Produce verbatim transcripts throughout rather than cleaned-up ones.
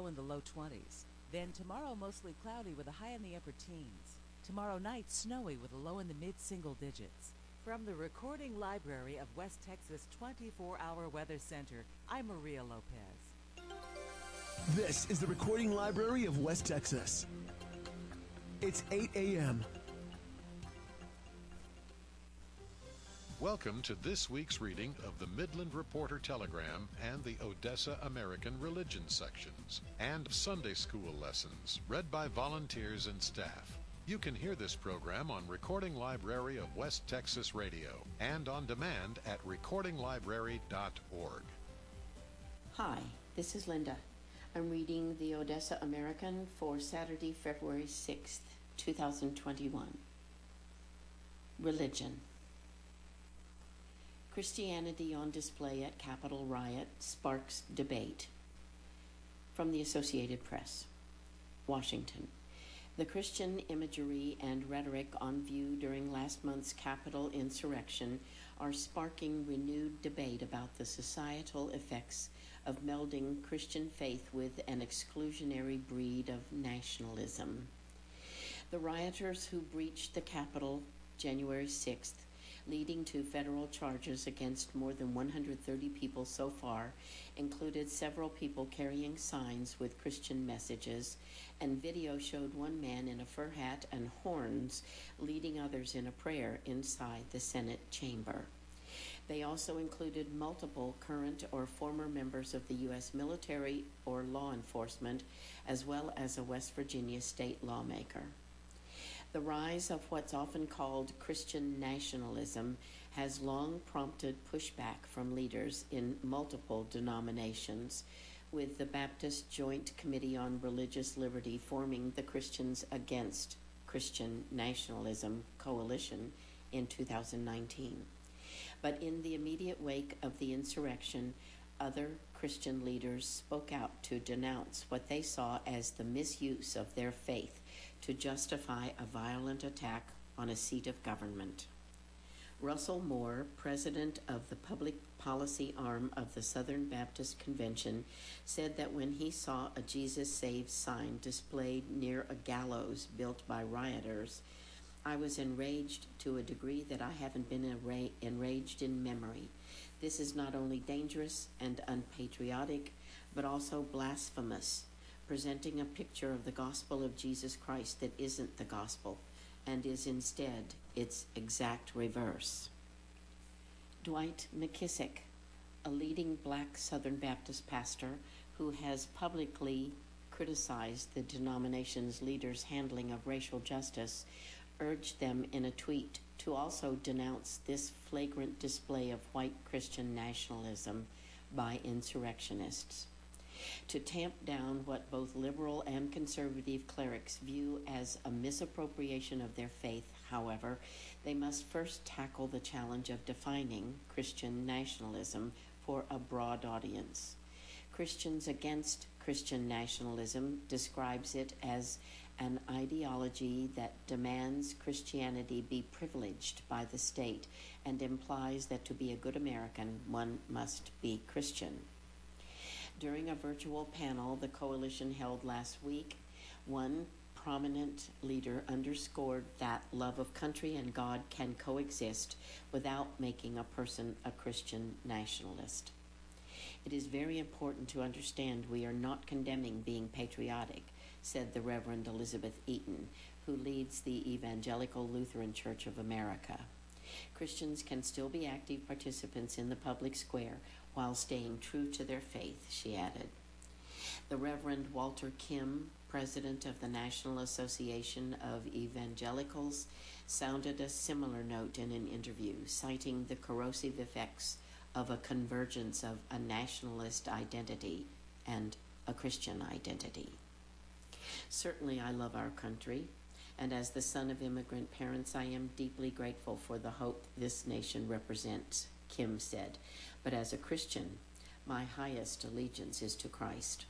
in the low twenties. Then tomorrow, mostly cloudy with a high in the upper teens. Tomorrow night, snowy with a low in the mid-single digits. From the Recording Library of West Texas twenty-four hour Weather Center, I'm Maria Lopez. This is the Recording Library of West Texas. It's eight a.m. Welcome to this week's reading of the Midland Reporter Telegram and the Odessa American Religion sections, and Sunday school lessons read by volunteers and staff. You can hear this program on Recording Library of West Texas Radio and on demand at recording library dot org. Hi, this is Linda. I'm reading the Odessa American for Saturday, February sixth, twenty twenty-one. Religion. Christianity on display at Capitol riot sparks debate. From the Associated Press, Washington. The Christian imagery and rhetoric on view during last month's Capitol insurrection are sparking renewed debate about the societal effects of melding Christian faith with an exclusionary breed of nationalism. The rioters who breached the Capitol January sixth, leading to federal charges against more than one hundred thirty people so far, included several people carrying signs with Christian messages, and video showed one man in a fur hat and horns leading others in a prayer inside the Senate chamber. They also included multiple current or former members of the U S military or law enforcement, as well as a West Virginia state lawmaker. The rise of what's often called Christian nationalism has long prompted pushback from leaders in multiple denominations, with the Baptist Joint Committee on Religious Liberty forming the Christians Against Christian Nationalism Coalition in two thousand nineteen. But in the immediate wake of the insurrection, other Christian leaders spoke out to denounce what they saw as the misuse of their faith to justify a violent attack on a seat of government. Russell Moore, president of the public policy arm of the Southern Baptist Convention, said that when he saw a Jesus Saves sign displayed near a gallows built by rioters, I was enraged to a degree that I haven't been enra- enraged in memory. This is not only dangerous and unpatriotic, but also blasphemous, presenting a picture of the gospel of Jesus Christ that isn't the gospel and is instead its exact reverse. Dwight McKissick, a leading black Southern Baptist pastor who has publicly criticized the denomination's leaders' handling of racial justice, urged them in a tweet to also denounce this flagrant display of white Christian nationalism by insurrectionists. To tamp down what both liberal and conservative clerics view as a misappropriation of their faith, however, they must first tackle the challenge of defining Christian nationalism for a broad audience. Christians Against Christian Nationalism describes it as an ideology that demands Christianity be privileged by the state and implies that to be a good American, one must be Christian. During a virtual panel the coalition held last week, one prominent leader underscored that love of country and God can coexist without making a person a Christian nationalist. It is very important to understand we are not condemning being patriotic, said the Reverend Elizabeth Eaton, who leads the Evangelical Lutheran Church of America. Christians can still be active participants in the public square while staying true to their faith, she added. The Reverend Walter Kim, president of the National Association of Evangelicals, sounded a similar note in an interview, citing the corrosive effects of a convergence of a nationalist identity and a Christian identity. Certainly I love our country, and as the son of immigrant parents, I am deeply grateful for the hope this nation represents, Kim said. But as a Christian, my highest allegiance is to Christ.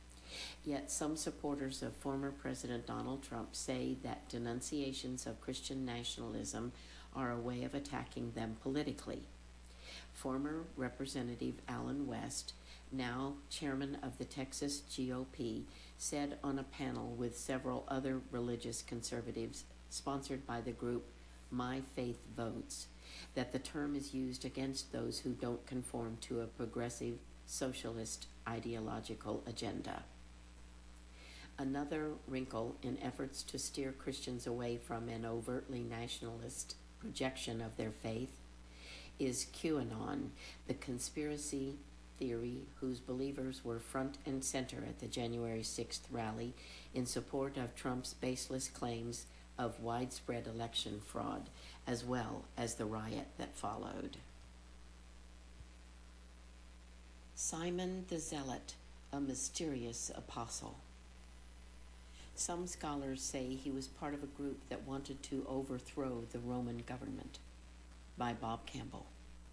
Yet some supporters of former President Donald Trump say that denunciations of Christian nationalism are a way of attacking them politically. Former Representative Alan West now chairman of the Texas G O P, said on a panel with several other religious conservatives sponsored by the group My Faith Votes that the term is used against those who don't conform to a progressive socialist ideological agenda. Another wrinkle in efforts to steer Christians away from an overtly nationalist projection of their faith is QAnon, the conspiracy theory whose believers were front and center at the January sixth rally in support of Trump's baseless claims of widespread election fraud, as well as the riot that followed. Simon the Zealot, a mysterious apostle. Some scholars say he was part of a group that wanted to overthrow the Roman government. By Bob Campbell.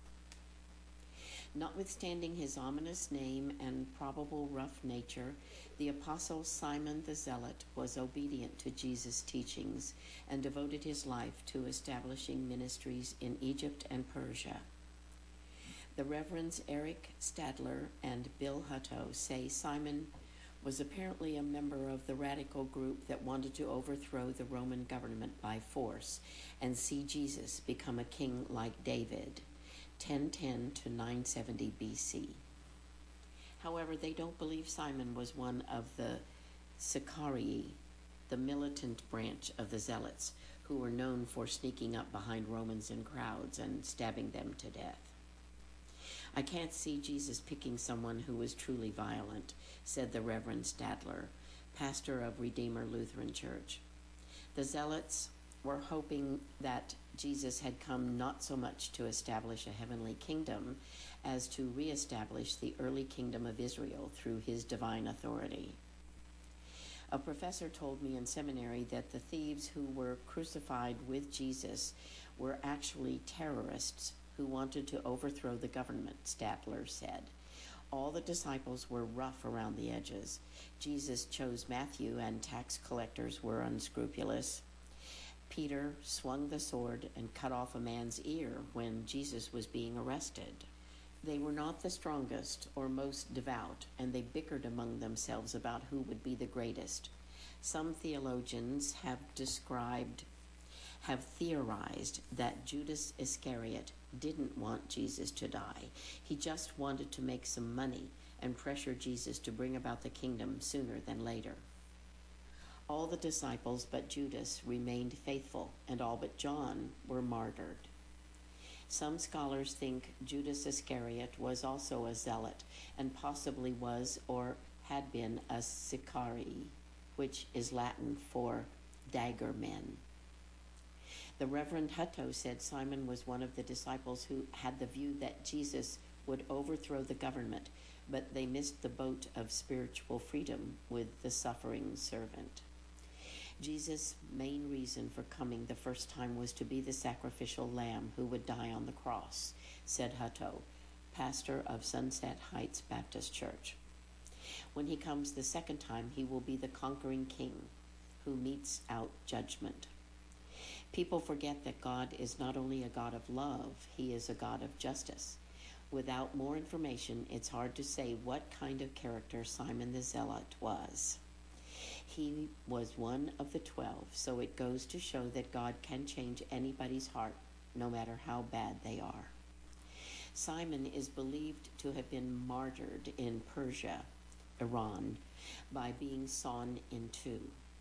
Notwithstanding his ominous name and probable rough nature, the apostle Simon the Zealot was obedient to Jesus' teachings and devoted his life to establishing ministries in Egypt and Persia. The Reverends Eric Stadler and Bill Hutto say Simon was apparently a member of the radical group that wanted to overthrow the Roman government by force and see Jesus become a king like David, ten ten to nine seventy B C. However, they don't believe Simon was one of the Sicarii, the militant branch of the Zealots, who were known for sneaking up behind Romans in crowds and stabbing them to death. I can't see Jesus picking someone who was truly violent, said the Reverend Stadler, pastor of Redeemer Lutheran Church. The Zealots were hoping that Jesus had come not so much to establish a heavenly kingdom as to reestablish the early kingdom of Israel through his divine authority. A professor told me in seminary that the thieves who were crucified with Jesus were actually terrorists who wanted to overthrow the government, Stadler said. All the disciples were rough around the edges. Jesus chose Matthew, and tax collectors were unscrupulous. Peter swung the sword and cut off a man's ear when Jesus was being arrested. They were not the strongest or most devout, and they bickered among themselves about who would be the greatest. Some theologians have described, have theorized that Judas Iscariot didn't want Jesus to die. He just wanted to make some money and pressure Jesus to bring about the kingdom sooner than later. All the disciples but Judas remained faithful, and all but John were martyred. Some scholars think Judas Iscariot was also a zealot, and possibly was or had been a Sicarii, which is Latin for dagger men. The Reverend Hutto said Simon was one of the disciples who had the view that Jesus would overthrow the government, but they missed the boat of spiritual freedom with the suffering servant. Jesus' main reason for coming the first time was to be the sacrificial lamb who would die on the cross, said Hutto, pastor of Sunset Heights Baptist Church. When he comes the second time, he will be the conquering king who metes out judgment. People forget that God is not only a God of love, he is a God of justice. Without more information, it's hard to say what kind of character Simon the Zealot was. He was one of the twelve, so it goes to show that God can change anybody's heart, no matter how bad they are. Simon is believed to have been martyred in Persia, Iran, by being sawn in two.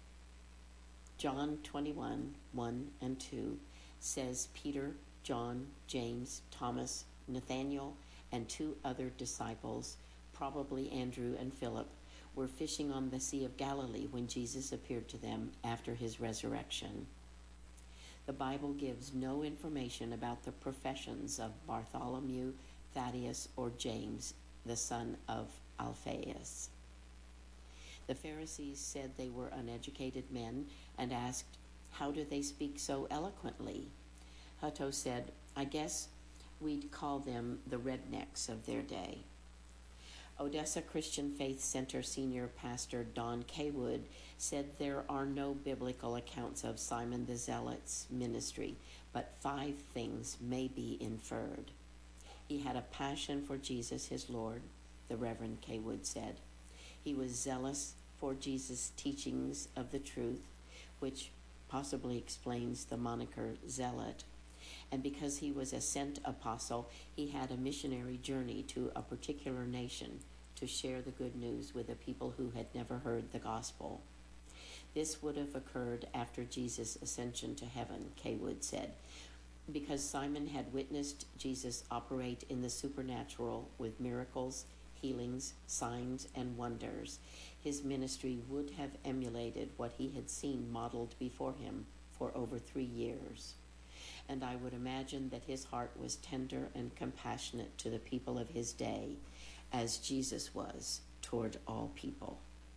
John twenty-one, one and two says Peter, John, James, Thomas, Nathaniel, and two other disciples, probably Andrew and Philip, were fishing on the Sea of Galilee when Jesus appeared to them after his resurrection. The Bible gives no information about the professions of Bartholomew, Thaddeus, or James, the son of Alphaeus. The Pharisees said they were uneducated men and asked, "How do they speak so eloquently?" Hutto said, "I guess we'd call them the rednecks of their day." Odessa Christian Faith Center senior pastor Don Kaywood said there are no biblical accounts of Simon the Zealot's ministry, but five things may be inferred. He had a passion for Jesus, his Lord, the Reverend K. Wood said. He was zealous for Jesus' teachings of the truth, which possibly explains the moniker zealot. And because he was a sent apostle, he had a missionary journey to a particular nation to share the good news with a people who had never heard the gospel. This would have occurred after Jesus' ascension to heaven, K. Wood said, because Simon had witnessed Jesus operate in the supernatural with miracles, healings, signs, and wonders. His ministry would have emulated what he had seen modeled before him for over three years. And I would imagine that his heart was tender and compassionate to the people of his day, as Jesus was toward all people.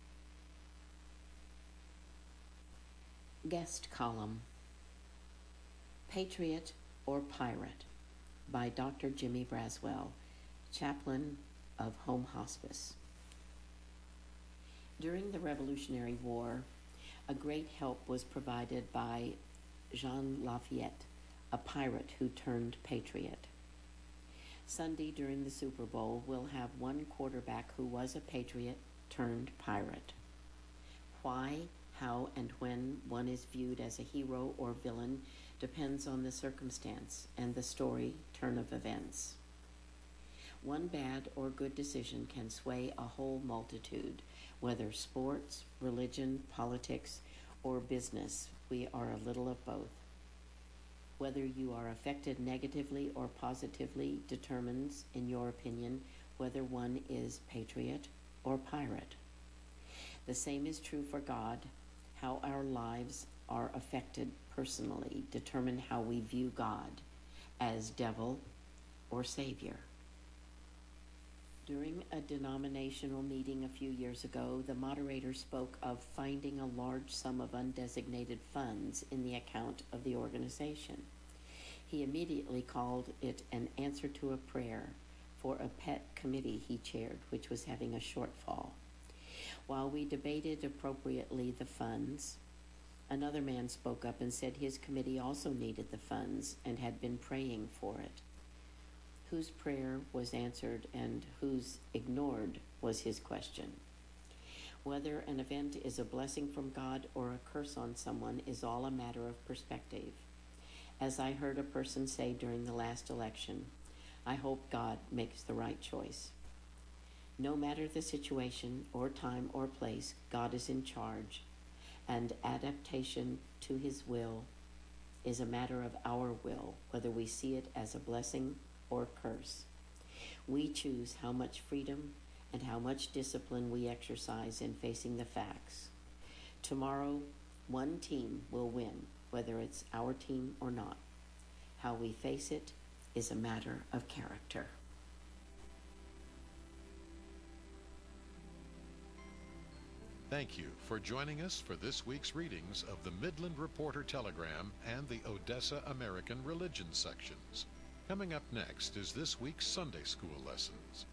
Guest column, Patriot or Pirate, by Doctor Jimmy Braswell, chaplain of Home Hospice. During the Revolutionary War, a great help was provided by Jean Lafayette, a pirate who turned patriot. Sunday during the Super Bowl, we'll have one quarterback who was a patriot turned pirate. Why, how, and when one is viewed as a hero or villain depends on the circumstance and the story turn of events. One bad or good decision can sway a whole multitude, whether sports, religion, politics, or business. We are a little of both. Whether you are affected negatively or positively determines, in your opinion, whether one is patriot or pirate. The same is true for God. How our lives are affected personally determine how we view God, as devil or savior. During a denominational meeting a few years ago, the moderator spoke of finding a large sum of undesignated funds in the account of the organization. He immediately called it an answer to a prayer for a pet committee he chaired, which was having a shortfall. While we debated appropriately the funds, another man spoke up and said his committee also needed the funds and had been praying for it. Whose prayer was answered and whose ignored was his question. Whether an event is a blessing from God or a curse on someone is all a matter of perspective. As I heard a person say during the last election, I hope God makes the right choice. No matter the situation or time or place, God is in charge, and adaptation to his will is a matter of our will, whether we see it as a blessing or curse. We choose how much freedom and how much discipline we exercise in facing the facts. Tomorrow, one team will win, whether it's our team or not. How we face it is a matter of character. Thank you for joining us for this week's readings of the Midland Reporter Telegram and the Odessa American Religion sections. Coming up next is this week's Sunday School lessons.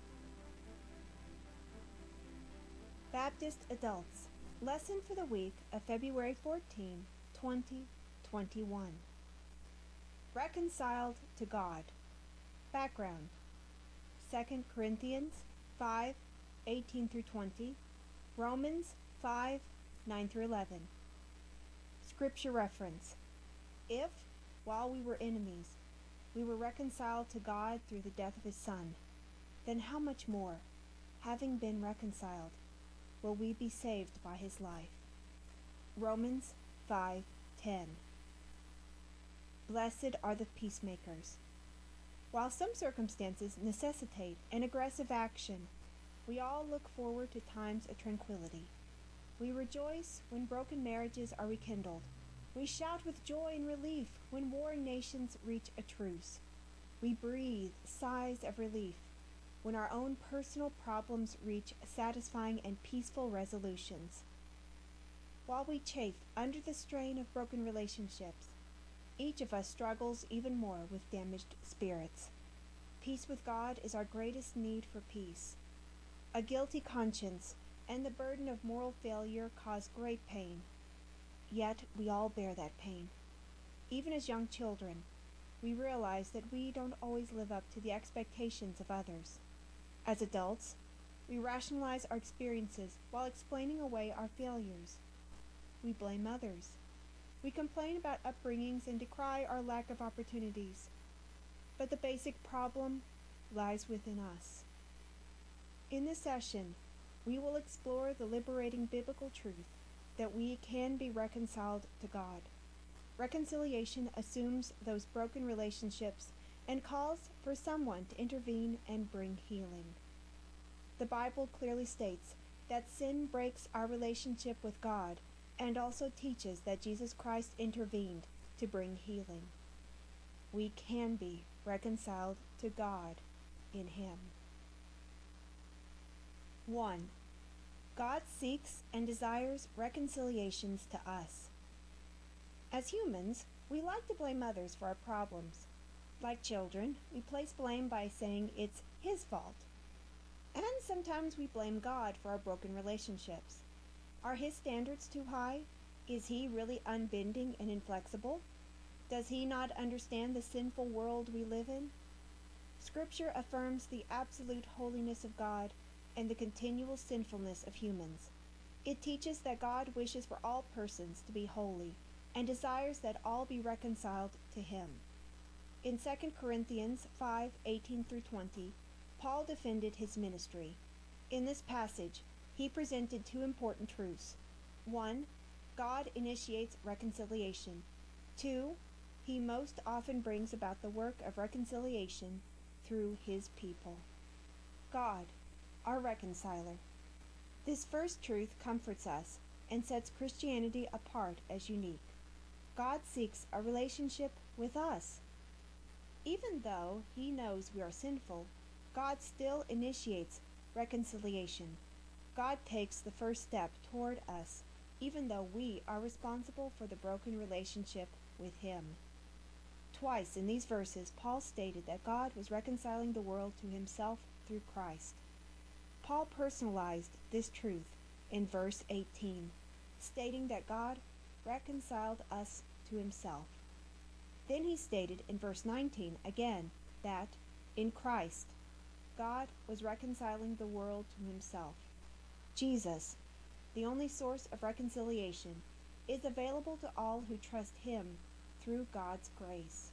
Baptist Adults, lesson for the week of February fourteenth, twenty twenty-one. Reconciled to God. Background: Second Corinthians five, eighteen through twenty, Romans five, nine through eleven. Scripture reference: If, while we were enemies, we were reconciled to God through the death of his Son, then how much more, having been reconciled, will we be saved by his life? Romans five ten. Blessed are the peacemakers. While some circumstances necessitate an aggressive action, we all look forward to times of tranquility. We rejoice when broken marriages are rekindled. We shout with joy and relief when warring nations reach a truce. We breathe sighs of relief when our own personal problems reach satisfying and peaceful resolutions. While we chafe under the strain of broken relationships, each of us struggles even more with damaged spirits. Peace with God is our greatest need for peace. A guilty conscience and the burden of moral failure cause great pain. Yet we all bear that pain. Even as young children, we realize that we don't always live up to the expectations of others. As adults, We rationalize our experiences while explaining away our failures. We blame others. We complain about upbringings and decry our lack of opportunities. But the basic problem lies within us. In this session, we will explore the liberating biblical truth that we can be reconciled to God. Reconciliation assumes those broken relationships and calls for someone to intervene and bring healing. The Bible clearly states that sin breaks our relationship with God and also teaches that Jesus Christ intervened to bring healing. We can be reconciled to God in Him. one. God seeks and desires reconciliations to us. As humans, we like to blame others for our problems. Like children, we place blame by saying it's His fault. And sometimes we blame God for our broken relationships. Are His standards too high? Is He really unbending and inflexible? Does He not understand the sinful world we live in? Scripture affirms the absolute holiness of God and the continual sinfulness of humans. It teaches that God wishes for all persons to be holy and desires that all be reconciled to Him. In Second Corinthians five eighteen through twenty, Paul defended his ministry. In this passage, he presented two important truths. One, God initiates reconciliation. Two, He most often brings about the work of reconciliation through His people. God, our reconciler. This first truth comforts us and sets Christianity apart as unique. God seeks a relationship with us. Even though He knows we are sinful, God still initiates reconciliation. God takes the first step toward us, even though we are responsible for the broken relationship with Him. Twice in these verses, Paul stated that God was reconciling the world to Himself through Christ. Paul personalized this truth in verse eighteen, stating that God reconciled us to Himself. Then he stated in verse nineteen again that, in Christ, God was reconciling the world to Himself. Jesus, the only source of reconciliation, is available to all who trust Him through God's grace.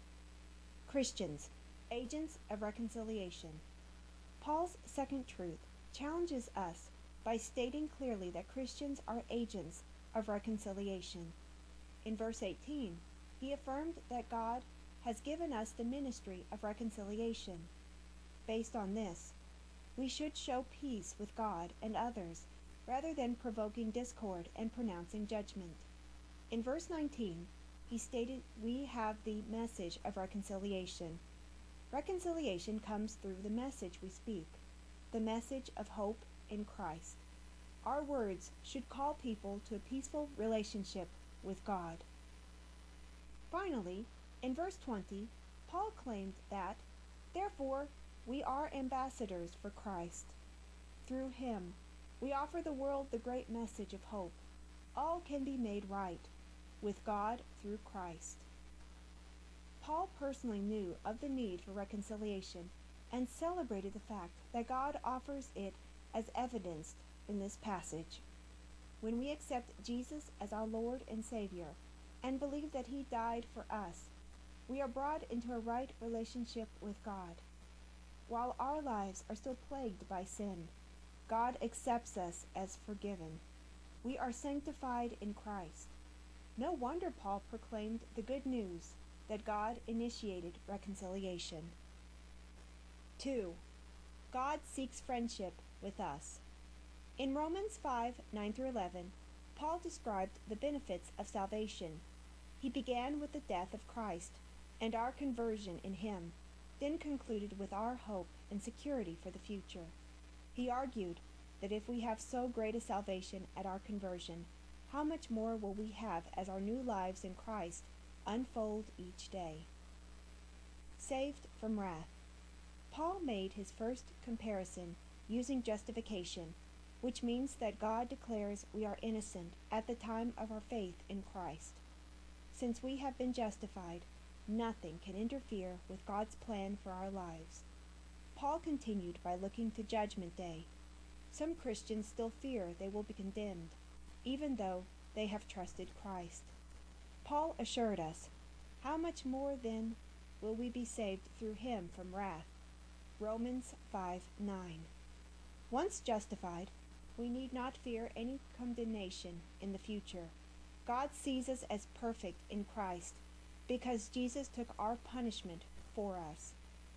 Christians, agents of reconciliation. Paul's second truth challenges us by stating clearly that Christians are agents of reconciliation. In verse eighteen, he affirmed that God has given us the ministry of reconciliation. Based on this, we should show peace with God and others rather than provoking discord and pronouncing judgment. In verse nineteen, he stated we have the message of reconciliation. Reconciliation comes through the message we speak, the message of hope in Christ. Our words should call people to a peaceful relationship with God. Finally, in verse twenty, Paul claimed that, therefore, we are ambassadors for Christ. Through Him, we offer the world the great message of hope. All can be made right with God through Christ. Paul personally knew of the need for reconciliation and celebrated the fact that God offers it as evidenced in this passage. When we accept Jesus as our Lord and Savior and believe that He died for us, we are brought into a right relationship with God. While our lives are still plagued by sin, God accepts us as forgiven. We are sanctified in Christ. No wonder Paul proclaimed the good news that God initiated reconciliation. two. God seeks friendship with us. In Romans five nine through eleven, Paul described the benefits of salvation. He began with the death of Christ and our conversion in Him, then concluded with our hope and security for the future. He argued that if we have so great a salvation at our conversion, how much more will we have as our new lives in Christ unfold each day? Saved from wrath. Paul made his first comparison using justification, which means that God declares we are innocent at the time of our faith in Christ. Since we have been justified, nothing can interfere with God's plan for our lives. Paul continued by looking to Judgment Day, Some Christians still fear they will be condemned, even though they have trusted Christ. Paul assured us, how much more then will we be saved through him from wrath? Romans five nine. Once justified, we need not fear any condemnation in the future. God sees us as perfect in Christ because Jesus took our punishment for us.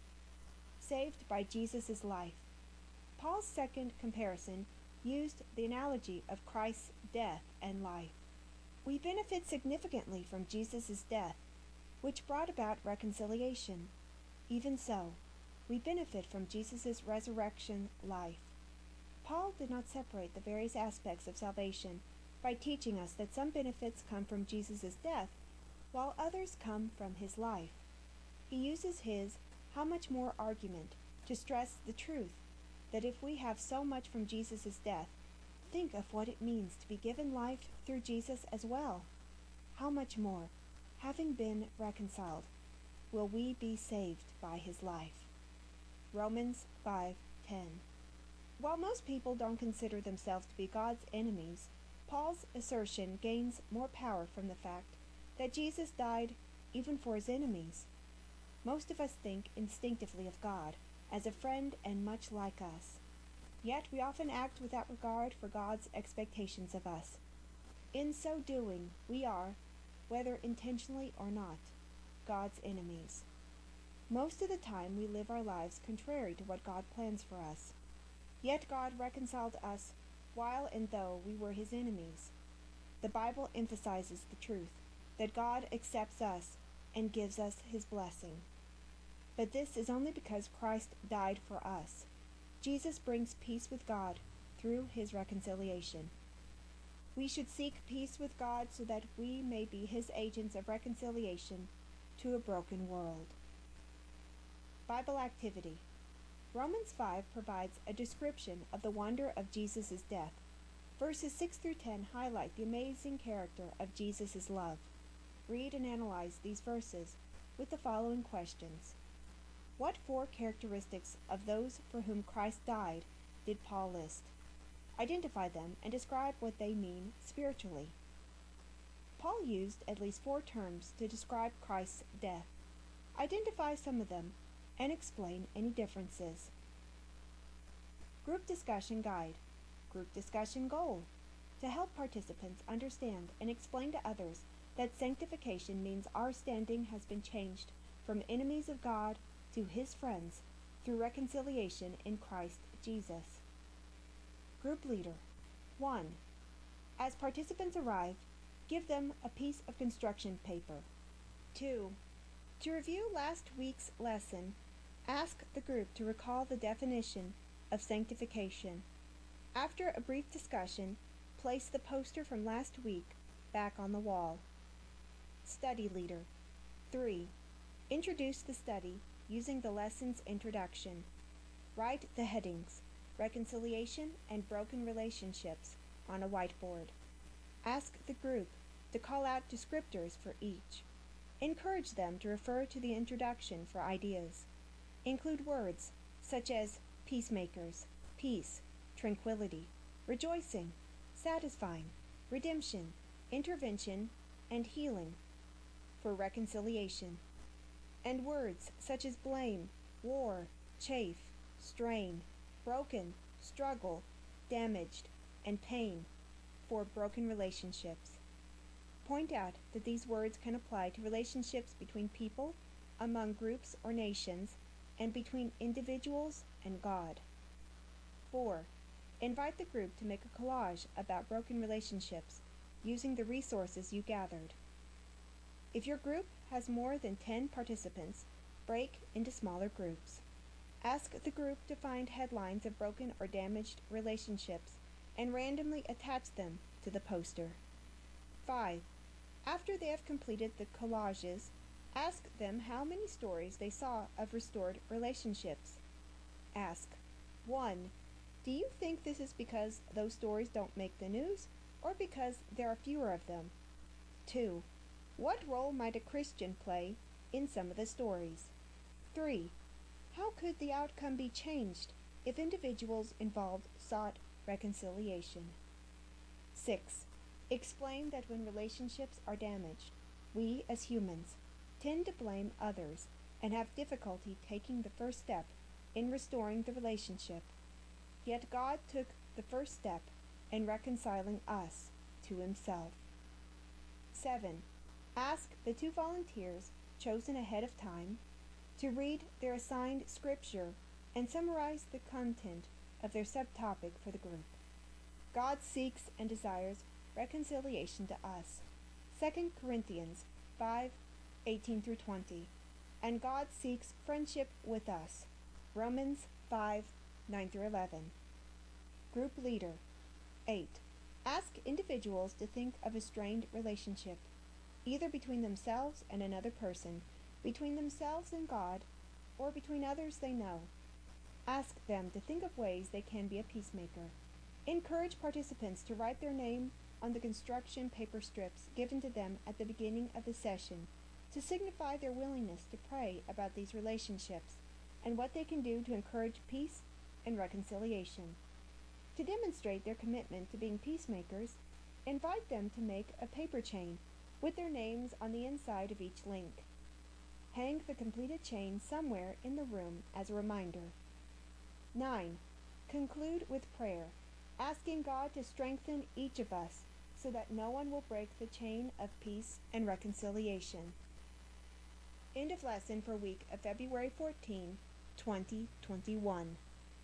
Saved by Jesus' life. Paul's second comparison used the analogy of Christ's death and life. We benefit significantly from Jesus' death, which brought about reconciliation. Even so, we benefit from Jesus' resurrection life. Paul did not separate the various aspects of salvation by teaching us that some benefits come from Jesus' death, while others come from his life. He uses his how much more argument to stress the truth that if we have so much from Jesus' death, think of what it means to be given life through Jesus as well. How much more, having been reconciled, will we be saved by his life? Romans five ten. While most people don't consider themselves to be God's enemies, Paul's assertion gains more power from the fact that Jesus died even for his enemies. Most of us think instinctively of God as a friend and much like us. Yet we often act without regard for God's expectations of us. In so doing, we are, whether intentionally or not, God's enemies. Most of the time we live our lives contrary to what God plans for us. Yet God reconciled us while and though we were his enemies. The Bible emphasizes the truth that God accepts us and gives us his blessing. But this is only because Christ died for us. Jesus brings peace with God through his reconciliation. We should seek peace with God so that we may be his agents of reconciliation to a broken world. Bible activity. Romans five provides a description of the wonder of Jesus' death. Verses six through ten highlight the amazing character of Jesus' love. Read and analyze these verses with the following questions. What four characteristics of those for whom Christ died did Paul list? Identify them and describe what they mean spiritually. Paul used at least four terms to describe Christ's death. Identify some of them and explain any differences. Group discussion guide. Group discussion goal. To help participants understand and explain to others that sanctification means our standing has been changed from enemies of God to his friends through reconciliation in Christ Jesus. Group leader. one. As participants arrive, give them a piece of construction paper. two. To review last week's lesson, ask the group to recall the definition of sanctification. After a brief discussion, place the poster from last week back on the wall. Study leader. three. Introduce the study using the lesson's introduction. Write the headings, reconciliation and broken relationships, on a whiteboard. Ask the group to call out descriptors for each. Encourage them to refer to the introduction for ideas. Include words such as peacemakers, peace, tranquility, rejoicing, satisfying, redemption, intervention, and healing for reconciliation. And words such as blame, war, chafe, strain, broken, struggle, damaged, and pain for broken relationships. Point out that these words can apply to relationships between people, among groups or nations, and between individuals and God. four. Invite the group to make a collage about broken relationships using the resources you gathered. If your group has more than ten participants, break into smaller groups. Ask the group to find headlines of broken or damaged relationships and randomly attach them to the poster. five. After they have completed the collages, ask them how many stories they saw of restored relationships. Ask, one. Do you think this is because those stories don't make the news, or because there are fewer of them? two. What role might a Christian play in some of the stories? three. How could the outcome be changed if individuals involved sought reconciliation. six. Explain that when relationships are damaged, we as humans tend to blame others and have difficulty taking the first step in restoring the relationship. Yet God took the first step in reconciling us to Himself. seven. Ask the two volunteers chosen ahead of time to read their assigned scripture and summarize the content of their subtopic for the group. God seeks and desires reconciliation to us. Second Corinthians five eighteen through twenty. And God seeks friendship with us. Romans five nine through eleven. Group leader. eight. Ask individuals to think of a strained relationship, either between themselves and another person, between themselves and God, or between others they know. Ask them to think of ways they can be a peacemaker. Encourage participants to write their name on the construction paper strips given to them at the beginning of the session to signify their willingness to pray about these relationships and what they can do to encourage peace and reconciliation. To demonstrate their commitment to being peacemakers, invite them to make a paper chain with their names on the inside of each link. Hang the completed chain somewhere in the room as a reminder. nine. Conclude with prayer, asking God to strengthen each of us so that no one will break the chain of peace and reconciliation. End of lesson for week of February fourteenth, twenty twenty-one.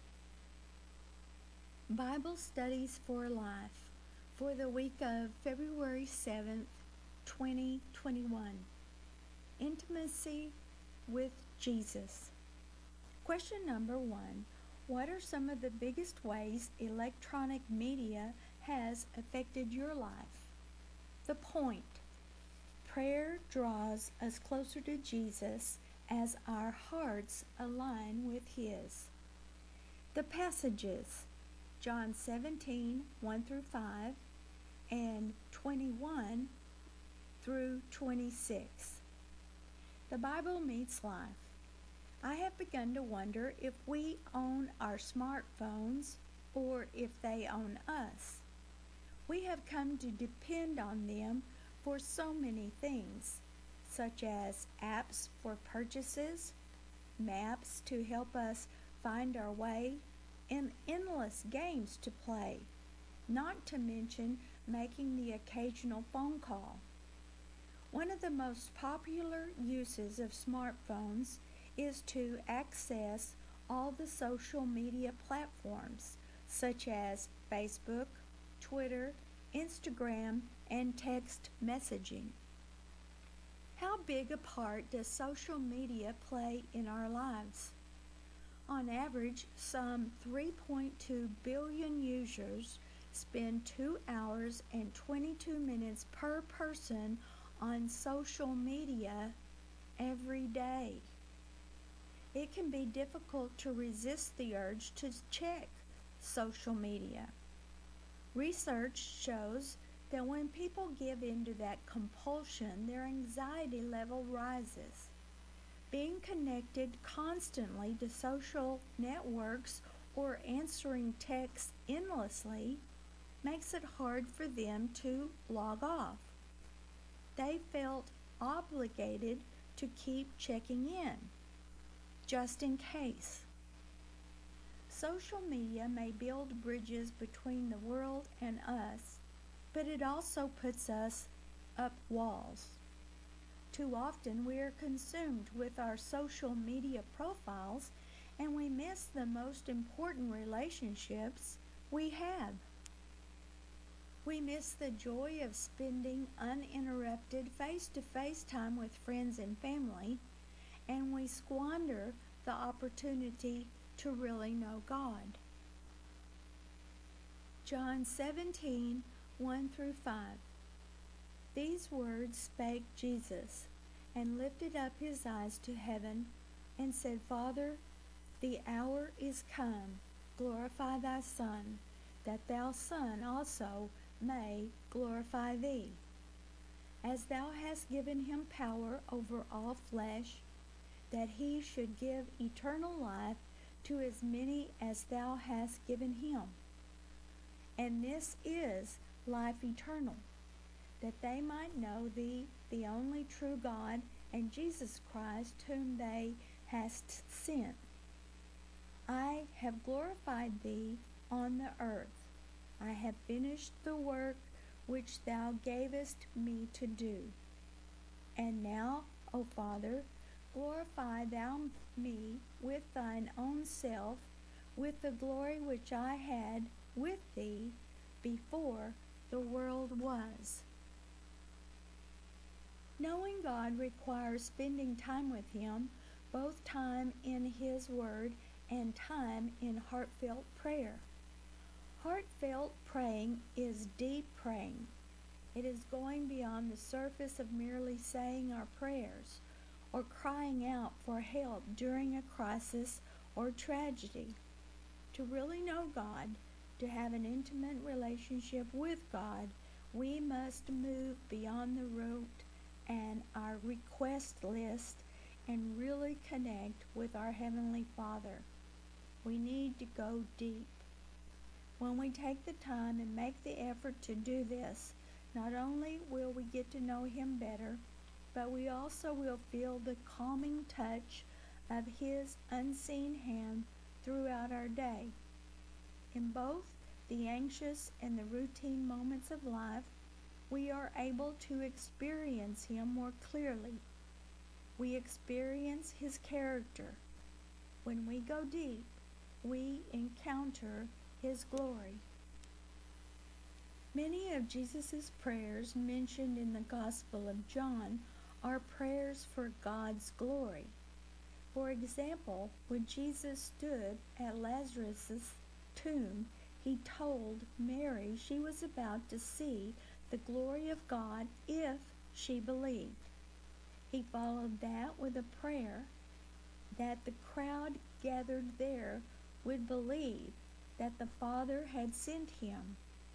Bible Studies for Life for the week of February seventh, twenty twenty-one. Intimacy with Jesus. Question number one. What are some of the biggest ways electronic media has affected your life? The point. Prayer draws us closer to Jesus as our hearts align with His. The passages. John seventeen, one through five, and twenty-one through twenty-six. The Bible meets life. I have begun to wonder if we own our smartphones or if they own us. We have come to depend on them for so many things, such as apps for purchases, maps to help us find our way, and endless games to play, not to mention making the occasional phone call. One of the most popular uses of smartphones is to access all the social media platforms such as Facebook, Twitter, Instagram, and text messaging. How big a part does social media play in our lives? On average, some three point two billion users spend two hours and twenty-two minutes per person on social media every day. It can be difficult to resist the urge to check social media. Research shows that when people give in to that compulsion, their anxiety level rises. Being connected constantly to social networks or answering texts endlessly makes it hard for them to log off. They felt obligated to keep checking in, just in case. Social media may build bridges between the world and us, but it also puts us up walls. Too often we are consumed with our social media profiles and we miss the most important relationships we have. We miss the joy of spending uninterrupted face-to-face time with friends and family, and we squander the opportunity to really know God. John seventeen, one through five. These words spake Jesus, and lifted up his eyes to heaven, and said, Father, the hour is come, glorify thy Son, that thou Son also may glorify thee, as thou hast given him power over all flesh, that he should give eternal life to as many as thou hast given him. And this is life eternal, that they might know thee, the only true God, and Jesus Christ, whom thou hast sent. I have glorified thee on the earth. I have finished the work which thou gavest me to do. And now, O Father, glorify thou me with thine own self, with the glory which I had with thee before the world was. Knowing God requires spending time with him, both time in his word and time in heartfelt prayer. Heartfelt praying is deep praying. It is going beyond the surface of merely saying our prayers or crying out for help during a crisis or tragedy. To really know God, to have an intimate relationship with God, we must move beyond the rote and our request list and really connect with our Heavenly Father. We need to go deep. When we take the time and make the effort to do this, not only will we get to know him better, but we also will feel the calming touch of his unseen hand throughout our day. In both the anxious and the routine moments of life, we are able to experience him more clearly. We experience his character. When we go deep, we encounter his glory. Many of Jesus' prayers mentioned in the Gospel of John are prayers for God's glory. For example, when Jesus stood at Lazarus' tomb, he told Mary she was about to see the glory of God if she believed. He followed that with a prayer that the crowd gathered there would believe that the Father had sent him.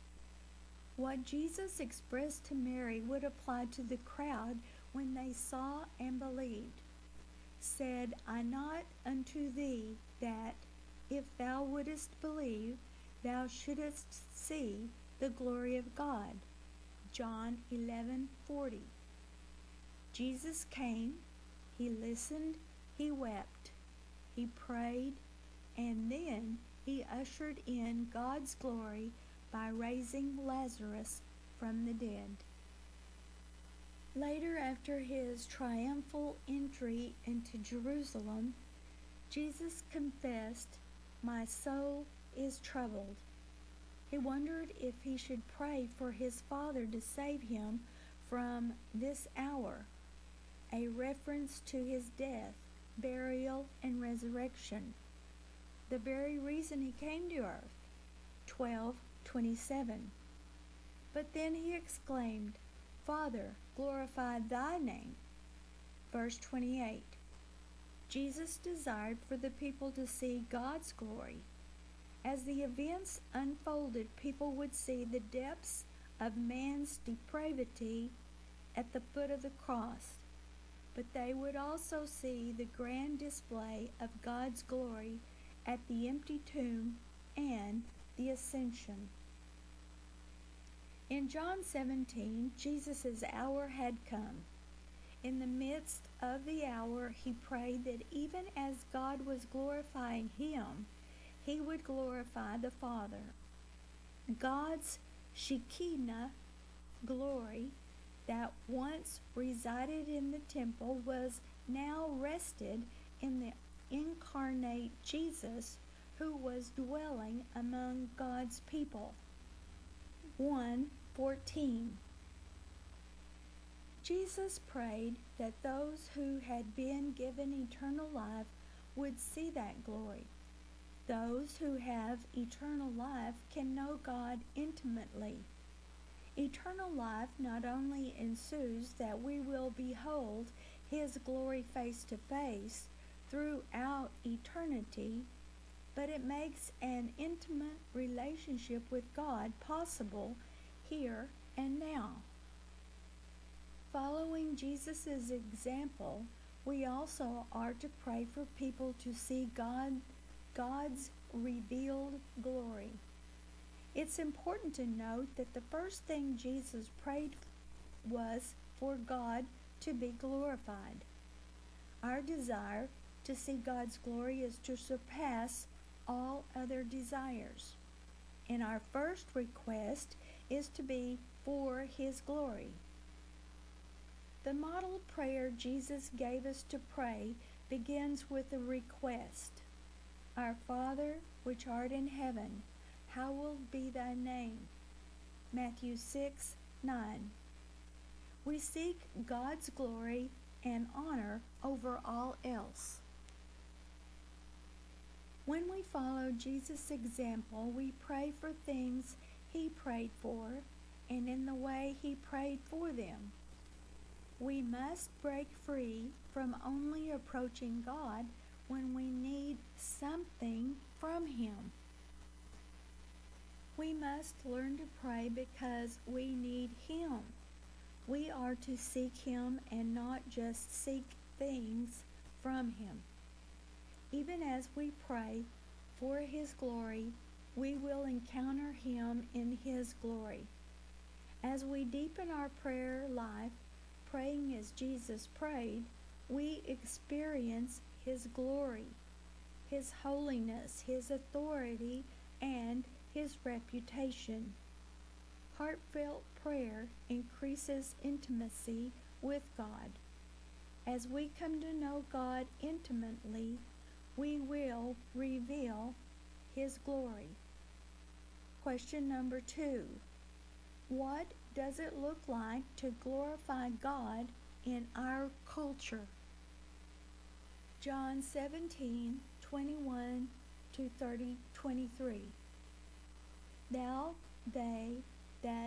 What Jesus expressed to Mary would apply to the crowd when they saw and believed. Said I not unto thee that, if thou wouldest believe, thou shouldest see the glory of God? John eleven forty. Jesus came, he listened, he wept, he prayed, and then he ushered in God's glory by raising Lazarus from the dead. Later, after his triumphal entry into Jerusalem, Jesus confessed, "My soul is troubled." He wondered if he should pray for his Father to save him from this hour, a reference to his death, burial, and resurrection, the very reason he came to earth. twelve twenty-seven. But then he exclaimed, "Father, glorify thy name." Verse twenty-eight. Jesus desired for the people to see God's glory. As the events unfolded, people would see the depths of man's depravity at the foot of the cross, but they would also see the grand display of God's glory at the empty tomb and the ascension. In John seventeen, Jesus' hour had come. In the midst of the hour, he prayed that even as God was glorifying him, he would glorify the Father. God's Shekinah glory that once resided in the temple was now rested in the incarnate Jesus, who was dwelling among God's people. one fourteen. Jesus prayed that those who had been given eternal life would see that glory. Those who have eternal life can know God intimately. Eternal life not only ensues that we will behold his glory face to face throughout eternity, but it makes an intimate relationship with God possible here and now. Following Jesus' example, we also are to pray for people to see God God's revealed glory. It's important to note that the first thing Jesus prayed was for God to be glorified. Our desire to see God's glory is to surpass all other desires. And our first request is to be for His glory. The model prayer Jesus gave us to pray begins with a request. Our Father, which art in heaven, hallowed be thy name. Matthew six nine. We seek God's glory and honor over all else. When we follow Jesus' example, we pray for things He prayed for and in the way He prayed for them. We must break free from only approaching God when we need something from Him. We must learn to pray because we need Him. We are to seek Him and not just seek things from Him. Even as we pray for His glory, we will encounter Him in His glory. As we deepen our prayer life, praying as Jesus prayed, we experience His glory, His holiness, His authority, and His reputation. Heartfelt prayer increases intimacy with God. As we come to know God intimately, we will reveal His glory. Question number two. What does it look like to glorify God in our culture? John seventeen twenty-one to thirty twenty-three. Thou, they, that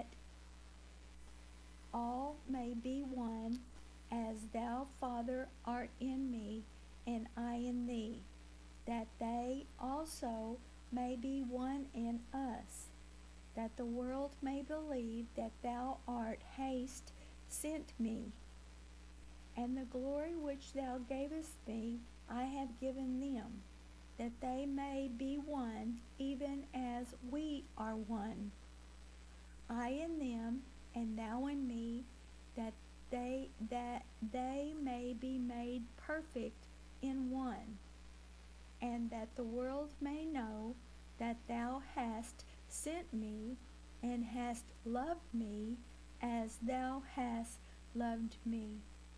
all may be one, as thou, Father, art in me, and I in thee, that they also may be one in us, that the world may believe that thou art hast sent me. And the glory which thou gavest me I have given them, that they may be one, even as we are one. I in them, and thou in me, that they that they may be made perfect in one, and that the world may know that thou hast sent me, and hast loved me as thou hast loved me.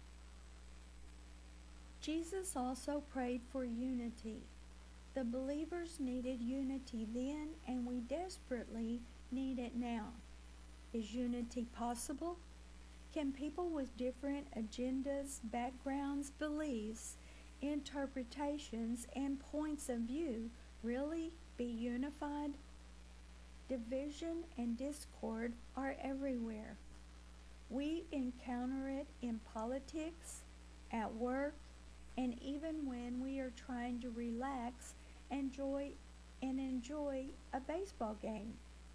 Jesus also prayed for unity. The believers needed unity then, and we desperately need it now. Is unity possible? Can people with different agendas, backgrounds, beliefs, interpretations, and points of view really be unified? Division and discord are everywhere. We encounter it in politics, at work, and even when we are trying to relax enjoy, and enjoy a baseball game.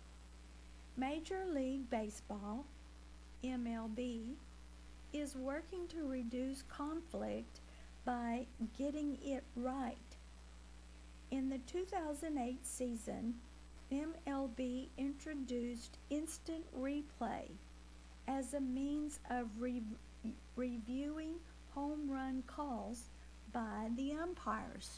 Major League Baseball, M L B, is working to reduce conflict by getting it right. In the two thousand eight season, M L B introduced instant replay as a means of re- reviewing home run calls by the umpires.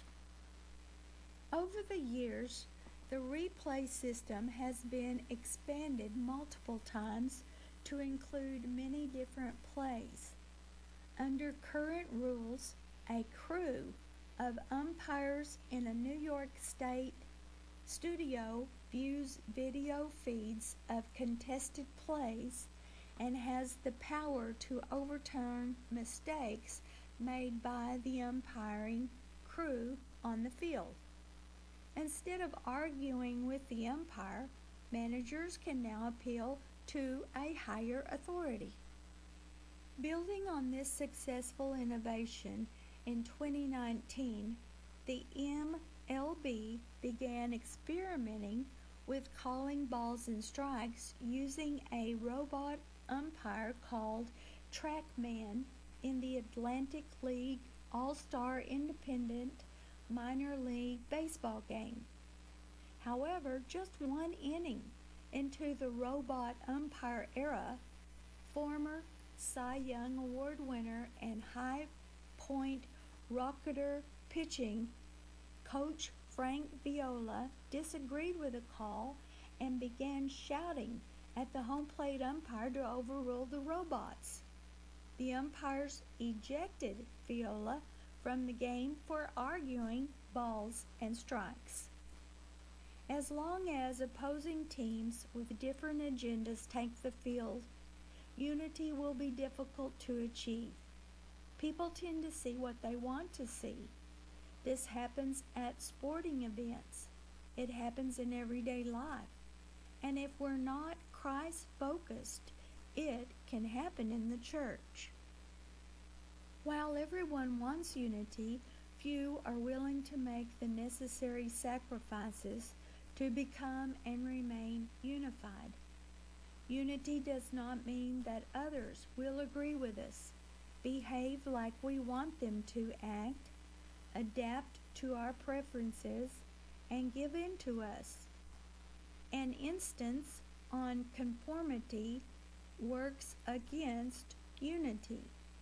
Over the years, the replay system has been expanded multiple times to include many different plays. Under current rules, a crew of umpires in a New York State studio views video feeds of contested plays and has the power to overturn mistakes made by the umpiring crew on the field. Instead of arguing with the umpire, managers can now appeal to a higher authority. Building on this successful innovation, in twenty nineteen, the M L B began experimenting with calling balls and strikes using a robot umpire called TrackMan in the Atlantic League All-Star Independent minor league baseball game. However, just one inning into the robot umpire era, former Cy Young Award winner and High Point Rocketer pitching coach Frank Viola disagreed with the call and began shouting at the home plate umpire to overrule the robots. The umpires ejected Viola from the game for arguing balls and strikes. As long as opposing teams with different agendas take the field, unity will be difficult to achieve. People tend to see what they want to see. This happens at sporting events. It happens in everyday life. And if we're not Christ-focused, it can happen in the church. While everyone wants unity, few are willing to make the necessary sacrifices to become and remain unified. Unity does not mean that others will agree with us, behave like we want them to act, adapt to our preferences, and give in to us. An instance on conformity works against unity.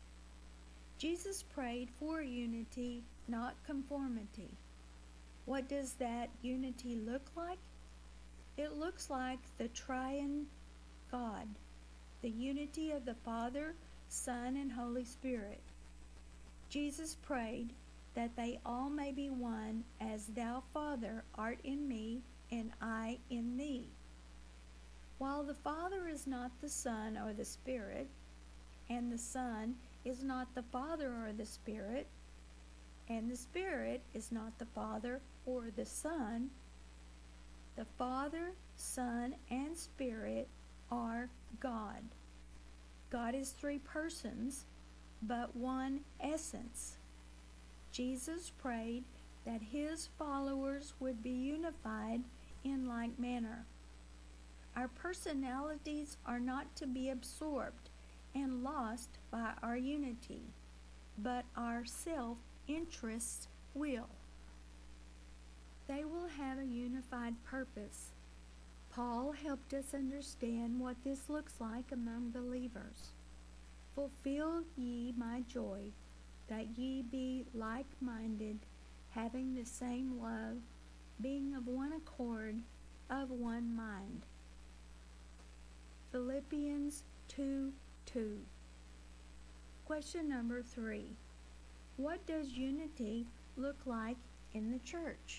Jesus prayed for unity, not conformity. What does that unity look like? It looks like the triune God, the unity of the Father, Son, and Holy Spirit. Jesus prayed that they all may be one, as thou, Father, art in me, and I in thee. While the Father is not the Son or the Spirit, and the Son is not the Father or the Spirit, and the Spirit is not the Father or the Son, the Father, Son, and Spirit are God. God is three persons, but one essence. Jesus prayed that his followers would be unified in like manner. Our personalities are not to be absorbed and lost by our unity, but our self-interests will. They will have a unified purpose. Paul helped us understand what this looks like among believers. Fulfill ye my joy, that ye be like-minded, having the same love, being of one accord, of one mind. Philippians two two. Question number three. What does unity look like in the church?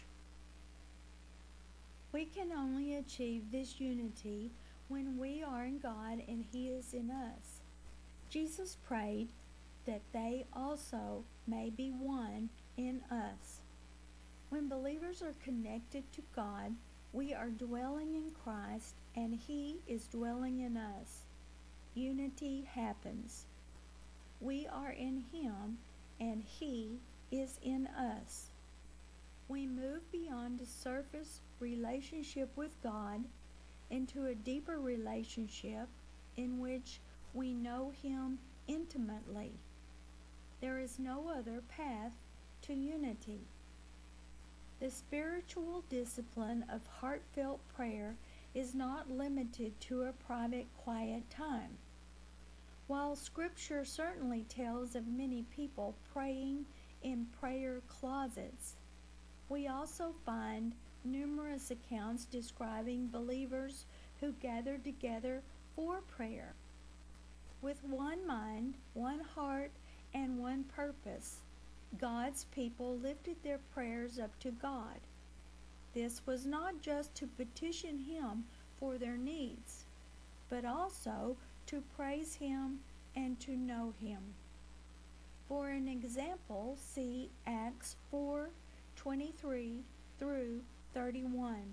We can only achieve this unity when we are in God and He is in us. Jesus prayed that they also may be one in us. When believers are connected to God, we are dwelling in Christ and He is dwelling in us. Unity happens. We are in Him and He is in us. We move beyond a surface relationship with God into a deeper relationship in which we know Him intimately. There is no other path to unity. The spiritual discipline of heartfelt prayer is not limited to a private, quiet time. While Scripture certainly tells of many people praying in prayer closets, we also find numerous accounts describing believers who gathered together for prayer. With one mind, one heart, and one purpose, God's people lifted their prayers up to God. This was not just to petition Him for their needs, but also to praise Him and to know Him. For an example, see Acts four twenty-three through thirty-one.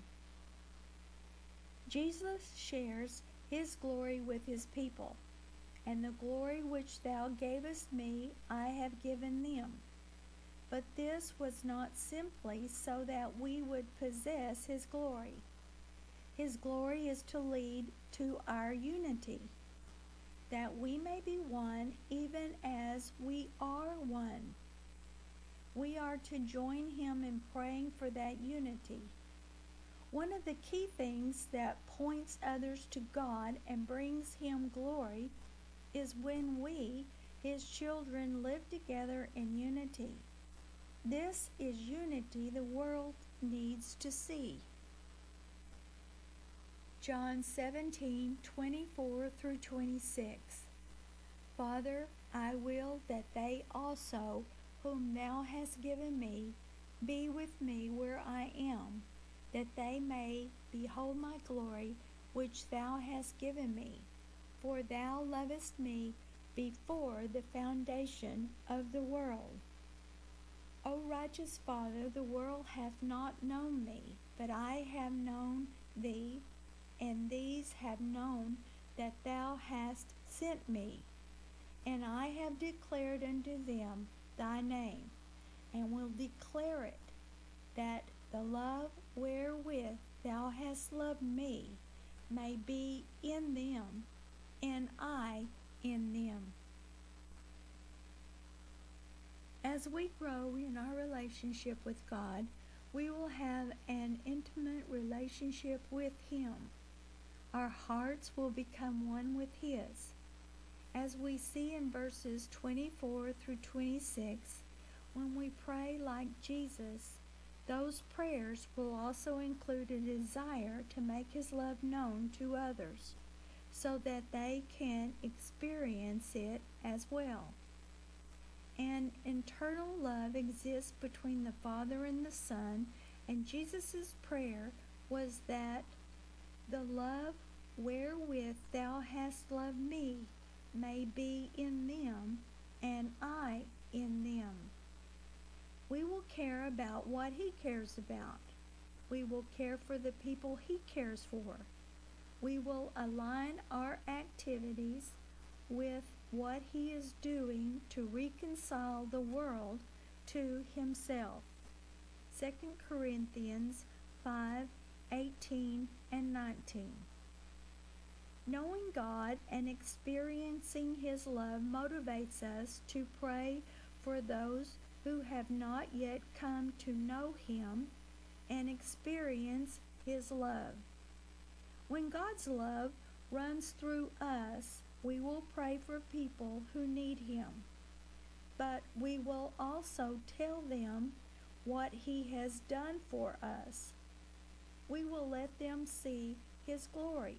Jesus shares His glory with His people, and the glory which thou gavest me I have given them. But this was not simply so that we would possess His glory. His glory is to lead to our unity, that we may be one even as we are one. we are to join him in praying for that unity. One of the key things that points others to God and brings him glory is when we, his children, live together in unity. This is unity the world needs to see. John seventeen, twenty-four through twenty-six. Father, I will that they also, whom thou hast given me, be with me where I am, that they may behold my glory which thou hast given me. For thou lovest me before the foundation of the world. O righteous Father, the world hath not known thee, but I have known thee, and these have known that thou hast sent me. And I have declared unto them thy name, and will declare it, that the love wherewith thou hast loved me may be in them, and I in them. As we grow in our relationship with God, we will have an intimate relationship with him. Our hearts will become one with his. As we see in verses twenty-four through twenty-six, when we pray like Jesus, those prayers will also include a desire to make his love known to others, so that they can experience it as well. An internal love exists between the Father and the Son, and Jesus' prayer was that the love wherewith thou hast loved me may be in them, and I in them. We will care about what he cares about. We will care for the people he cares for. We will align our activities with what he is doing to reconcile the world to himself. Second Corinthians five, eighteen and nineteen. Knowing God and experiencing his love motivates us to pray for those who have not yet come to know him and experience his love. When God's love runs through us, we will pray for people who need him, but we will also tell them what he has done for us. We will let them see his glory.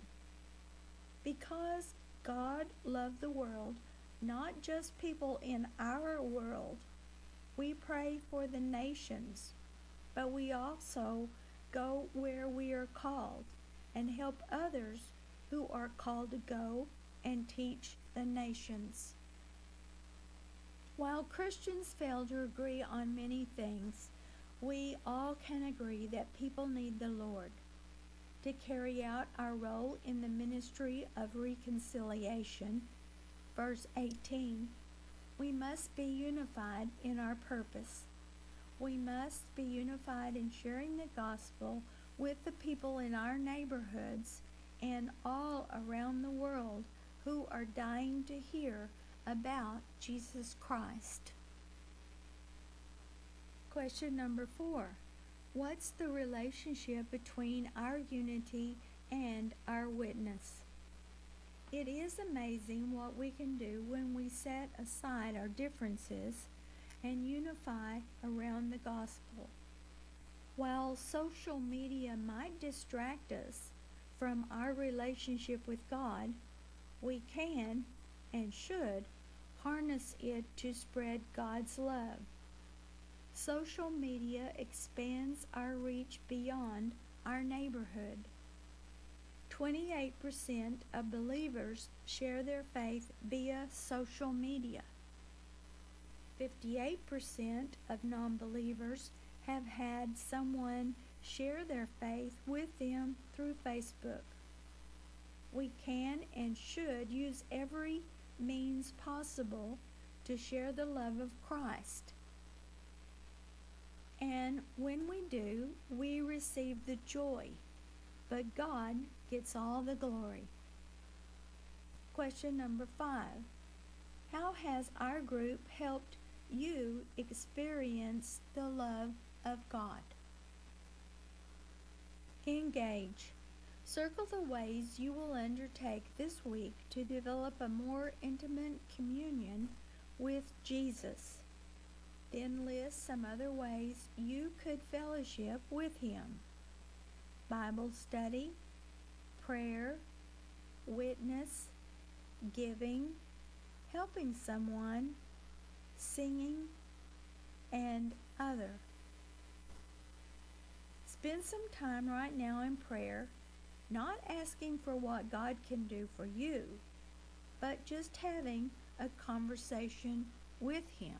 Because God loved the world, not just people in our world, we pray for the nations, but we also go where we are called and help others who are called to go and teach the nations. While Christians fail to agree on many things, we all can agree that people need the Lord. To carry out our role in the ministry of reconciliation, verse eighteen, we must be unified in our purpose. We must be unified in sharing the gospel with the people in our neighborhoods and all around the world who are dying to hear about Jesus Christ. Question number four. What's the relationship between our unity and our witness? It is amazing what we can do when we set aside our differences and unify around the gospel. While social media might distract us from our relationship with God, we can and should harness it to spread God's love. Social media expands our reach beyond our neighborhood. twenty-eight percent of believers share their faith via social media. fifty-eight percent of non-believers have had someone share their faith with them through Facebook. We can and should use every means possible to share the love of Christ. And when we do, we receive the joy, but God gets all the glory. Question number five. How has our group helped you experience the love of God. Engage. Circle the ways you will undertake this week to develop a more intimate communion with Jesus. Then list some other ways you could fellowship with Him: Bible study, prayer, witness, giving, helping someone, singing, and other. Spend some time right now in prayer, not asking for what God can do for you, but just having a conversation with Him.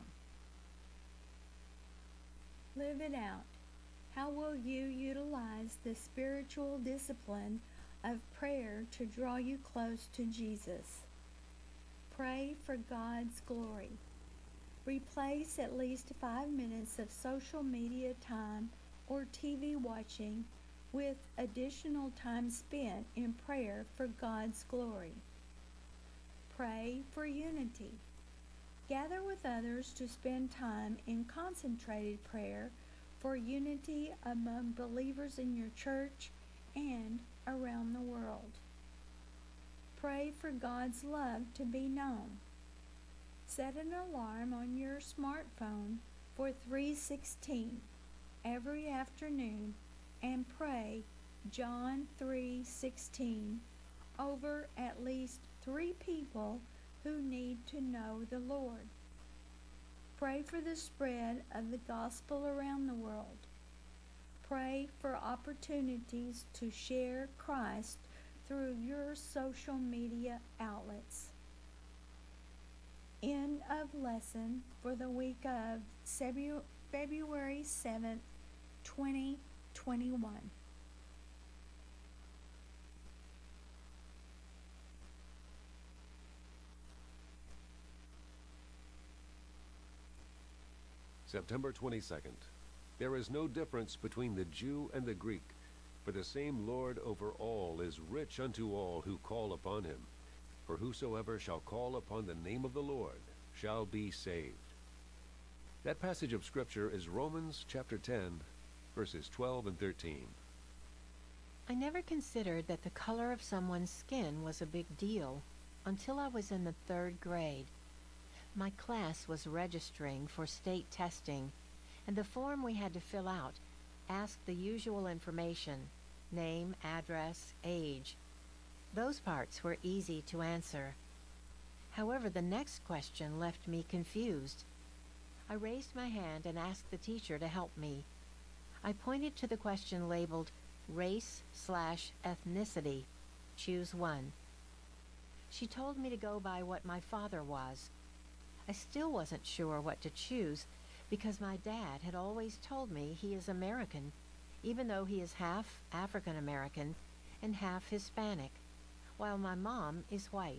Live it out. How will you utilize the spiritual discipline of prayer to draw you close to Jesus? Pray for God's glory. Replace at least five minutes of social media time or T V watching with additional time spent in prayer for God's glory. Pray for unity. Gather with others to spend time in concentrated prayer for unity among believers in your church and around the world. Pray for God's love to be known. Set an alarm on your smartphone for three sixteen every afternoon and pray John three sixteen over at least three people who need to know the Lord. Pray for the spread of the gospel around the world. Pray for opportunities to share Christ through your social media outlets. End of lesson for the week of February seventh, twenty twenty-one. September twenty-second. There is no difference between the Jew and the Greek, for the same Lord over all is rich unto all who call upon him. For whosoever shall call upon the name of the Lord shall be saved. That passage of Scripture is Romans chapter ten, verses twelve and thirteen. I never considered that the color of someone's skin was a big deal until I was in the third grade. My class was registering for state testing, and the form we had to fill out asked the usual information: name, address, age. Those parts were easy to answer. However, the next question left me confused. I raised my hand and asked the teacher to help me. I pointed to the question labeled race slash ethnicity. Choose one. She told me to go by what my father was. I still wasn't sure what to choose because my dad had always told me he is American, even though he is half African American and half Hispanic, while my mom is white.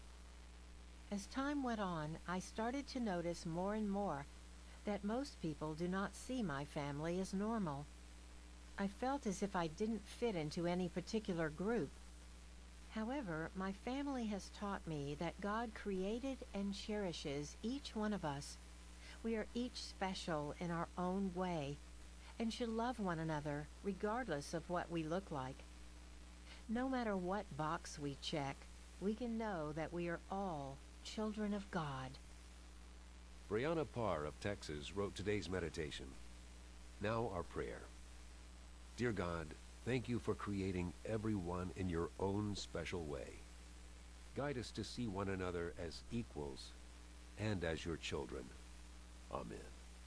As time went on, I started to notice more and more that most people do not see my family as normal. I felt as if I didn't fit into any particular group. However, my family has taught me that God created and cherishes each one of us. We are each special in our own way and should love one another regardless of what we look like. No matter what box we check, we can know that we are all children of God. Brianna Parr of Texas wrote today's meditation. Now our prayer. Dear God, thank you for creating everyone in your own special way. Guide us to see one another as equals and as your children. Amen.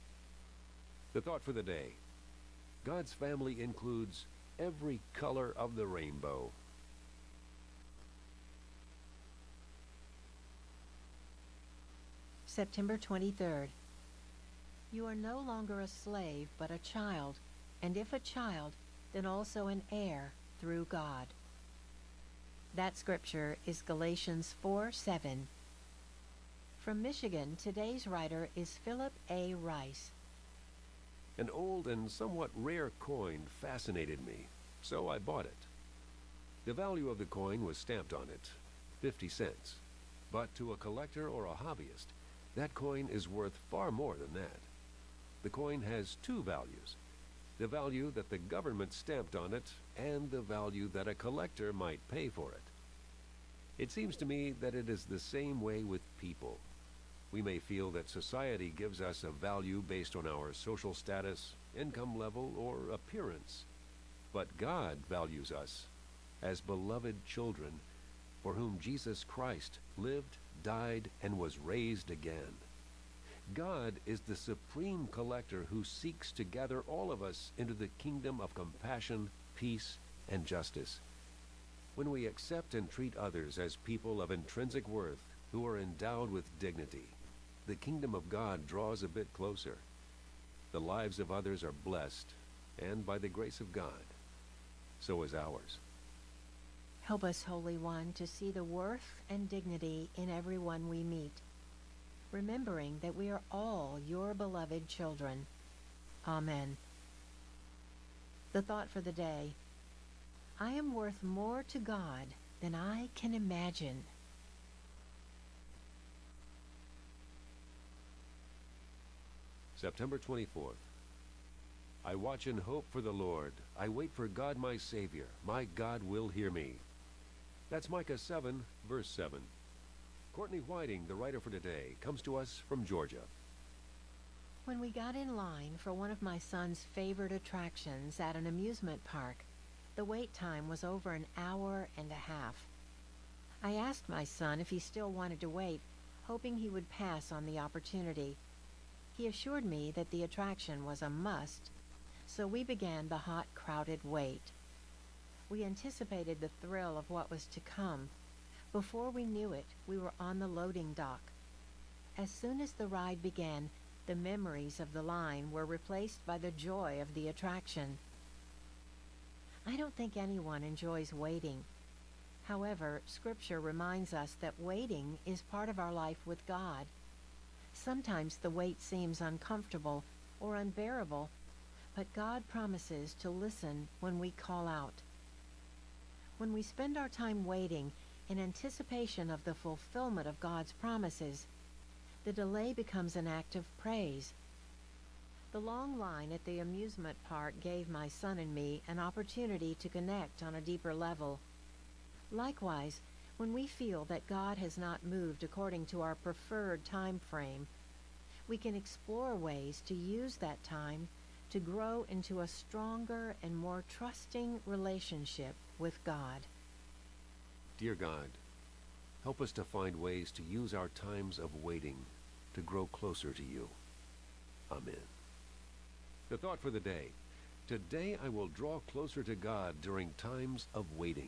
The thought for the day. God's family includes every color of the rainbow. September twenty-third. You are no longer a slave, but a child, and if a child, then also an heir through God. That scripture is Galatians four seven. From Michigan, today's writer is Philip A. Rice. An old and somewhat rare coin fascinated me, so I bought it. The value of the coin was stamped on it, fifty cents. But to a collector or a hobbyist, that coin is worth far more than that. The coin has two values: the value that the government stamped on it and the value that a collector might pay for it. It seems to me that it is the same way with people. We may feel that society gives us a value based on our social status, income level, or appearance. But God values us as beloved children for whom Jesus Christ lived, died, and was raised again. God is the supreme collector who seeks to gather all of us into the kingdom of compassion, peace, and justice. When we accept and treat others as people of intrinsic worth who are endowed with dignity, the kingdom of God draws a bit closer. The lives of others are blessed, and by the grace of God, so is ours. Help us, Holy One, to see the worth and dignity in everyone we meet, remembering that we are all your beloved children. Amen. The thought for the day: I am worth more to God than I can imagine. September twenty-fourth. I watch and hope for the Lord. I wait for God my Savior. My God will hear me. That's Micah seven, verse seven. Courtney Whiting, the writer for today, comes to us from Georgia. When we got in line for one of my son's favorite attractions at an amusement park, the wait time was over an hour and a half. I asked my son if he still wanted to wait, hoping he would pass on the opportunity. He assured me that the attraction was a must, so we began the hot, crowded wait. We anticipated the thrill of what was to come. Before we knew it, we were on the loading dock. As soon as the ride began, the memories of the line were replaced by the joy of the attraction. I don't think anyone enjoys waiting. However, Scripture reminds us that waiting is part of our life with God. Sometimes the wait seems uncomfortable or unbearable, but God promises to listen when we call out. When we spend our time waiting in anticipation of the fulfillment of God's promises, the delay becomes an act of praise. The long line at the amusement park gave my son and me an opportunity to connect on a deeper level. Likewise, when we feel that God has not moved according to our preferred time frame, we can explore ways to use that time to grow into a stronger and more trusting relationship with God. Dear God, help us to find ways to use our times of waiting to grow closer to you. Amen. The thought for the day: today I will draw closer to God during times of waiting.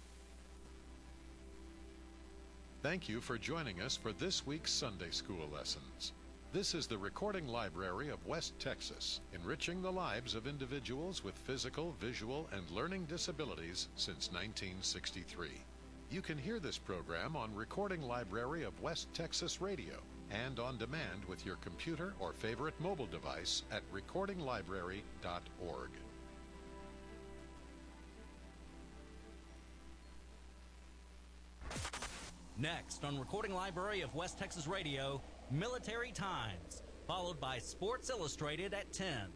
Thank you for joining us for this week's Sunday School lessons. This is the Recording Library of West Texas, enriching the lives of individuals with physical, visual, and learning disabilities since nineteen sixty-three. You can hear this program on Recording Library of West Texas Radio and on demand with your computer or favorite mobile device at recording library dot org. Next on Recording Library of West Texas Radio, Military Times, followed by Sports Illustrated at ten.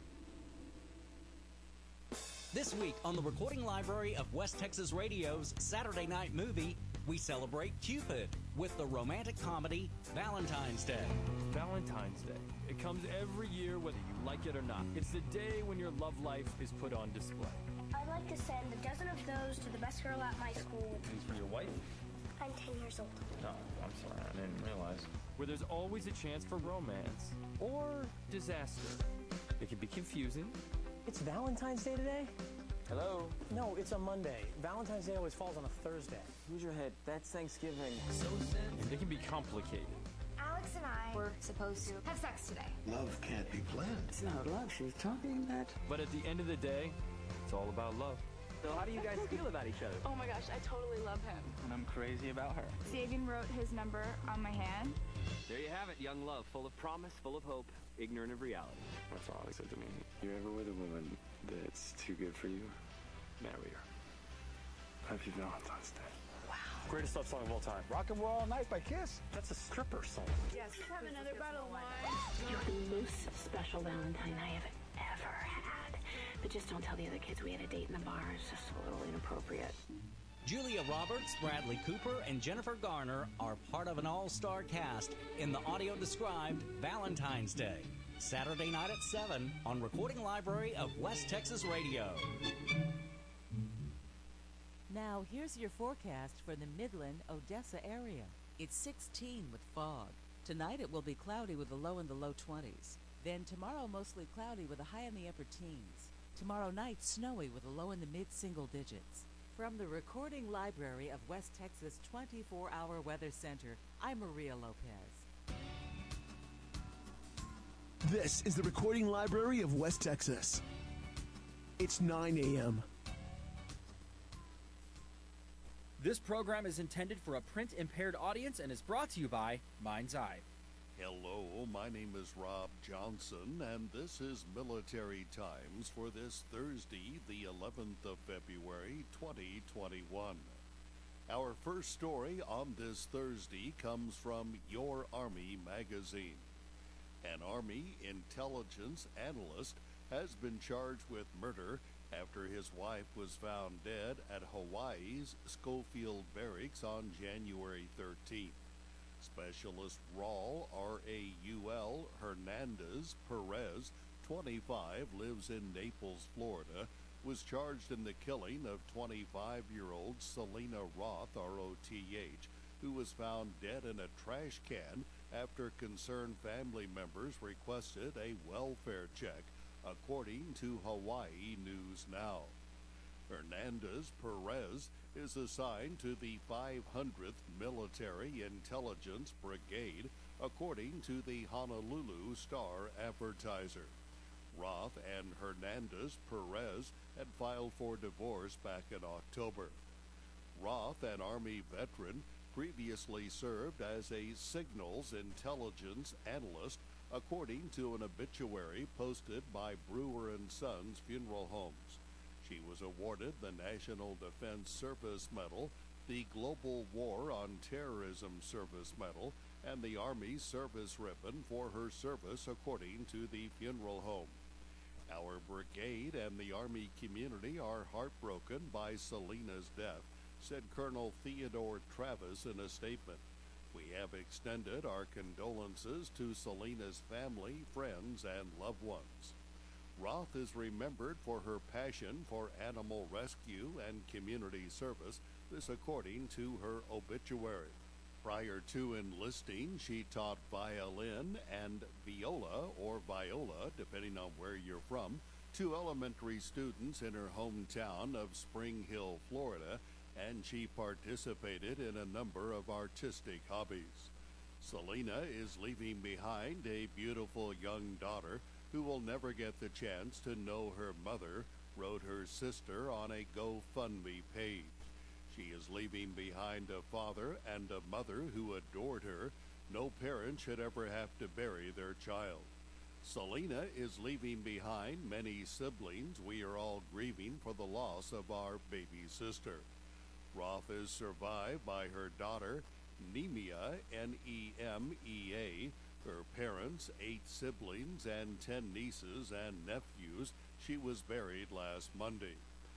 This week on the Recording Library of West Texas Radio's Saturday Night Movie, we celebrate Cupid with the romantic comedy Valentine's Day. Valentine's Day. It comes every year whether you like it or not. It's the day when your love life is put on display. I'd like to send a dozen of those to the best girl at my school. These for your wife? I'm ten years old. No, I'm sorry, I didn't realize. Where there's always a chance for romance or disaster. It can be confusing. It's Valentine's Day today? Hello? No, it's a Monday. Valentine's Day always falls on a Thursday. Use your head. That's Thanksgiving. So and it can be complicated. Alex and I were supposed to have sex today. Love can't be planned. It's not love she's talking about. But at the end of the day, it's all about love. So how do you guys feel about each other? Oh my gosh, I totally love him. And I'm crazy about her. Sagan wrote his number on my hand. There you have it, young love, full of promise, full of hope, ignorant of reality. My father said to me, you're ever with a woman that's too good for you, marry her. Happy Valentine's Day. Wow. Greatest love song of all time. Rock and Roll All Night by Kiss. That's a stripper song. Yes, have another bottle of wine. You're the most special Valentine I have ever had. But just don't tell the other kids we had a date in the bar. It's just a little inappropriate. Julia Roberts, Bradley Cooper, and Jennifer Garner are part of an all-star cast in the audio-described Valentine's Day. Saturday night at seven on Recording Library of West Texas Radio. Now, here's your forecast for the Midland, Odessa area. It's sixteen with fog. Tonight it will be cloudy with a low in the low twenties. Then tomorrow mostly cloudy with a high in the upper teens. Tomorrow night snowy with a low in the mid-single digits. From the Recording Library of West Texas twenty-four hour Weather Center, I'm Maria Lopez. This is the Recording Library of West Texas. It's nine a.m. This program is intended for a print-impaired audience and is brought to you by Mind's Eye. Hello, my name is Rob Johnson, and this is Military Times for this Thursday, the eleventh of February, twenty twenty-one. Our first story on this Thursday comes from Your Army magazine. An Army intelligence analyst has been charged with murder after his wife was found dead at Hawaii's Schofield Barracks on January thirteenth. Specialist Raul, R A U L, Hernandez Perez, twenty-five, lives in Naples, Florida, was charged in the killing of twenty-five-year-old Selena Roth, R O T H, who was found dead in a trash can after concerned family members requested a welfare check, according to Hawaii News Now. Hernandez Perez is assigned to the five hundredth Military Intelligence Brigade, according to the Honolulu Star-Advertiser. Roth and Hernandez Perez had filed for divorce back in October. Roth, an Army veteran, previously served as a signals intelligence analyst, according to an obituary posted by Brewer and Sons Funeral Homes. She was awarded the National Defense Service Medal, the Global War on Terrorism Service Medal, and the Army Service Ribbon for her service, according to the funeral home. Our brigade and the Army community are heartbroken by Selena's death, said Colonel Theodore Travis in a statement. We have extended our condolences to Selena's family, friends, and loved ones. Roth is remembered for her passion for animal rescue and community service, this according to her obituary. Prior to enlisting, she taught violin and viola, or viola, depending on where you're from, to elementary students in her hometown of Spring Hill, Florida, and she participated in a number of artistic hobbies. Selena is leaving behind a beautiful young daughter who will never get the chance to know her mother, wrote her sister on a GoFundMe page. She is leaving behind a father and a mother who adored her. No parent should ever have to bury their child. Selena is leaving behind many siblings. We are all grieving for the loss of our baby sister. Roth is survived by her daughter, Nemea, N E M E A, her parents, eight siblings, and ten nieces and nephews. She was buried last Monday.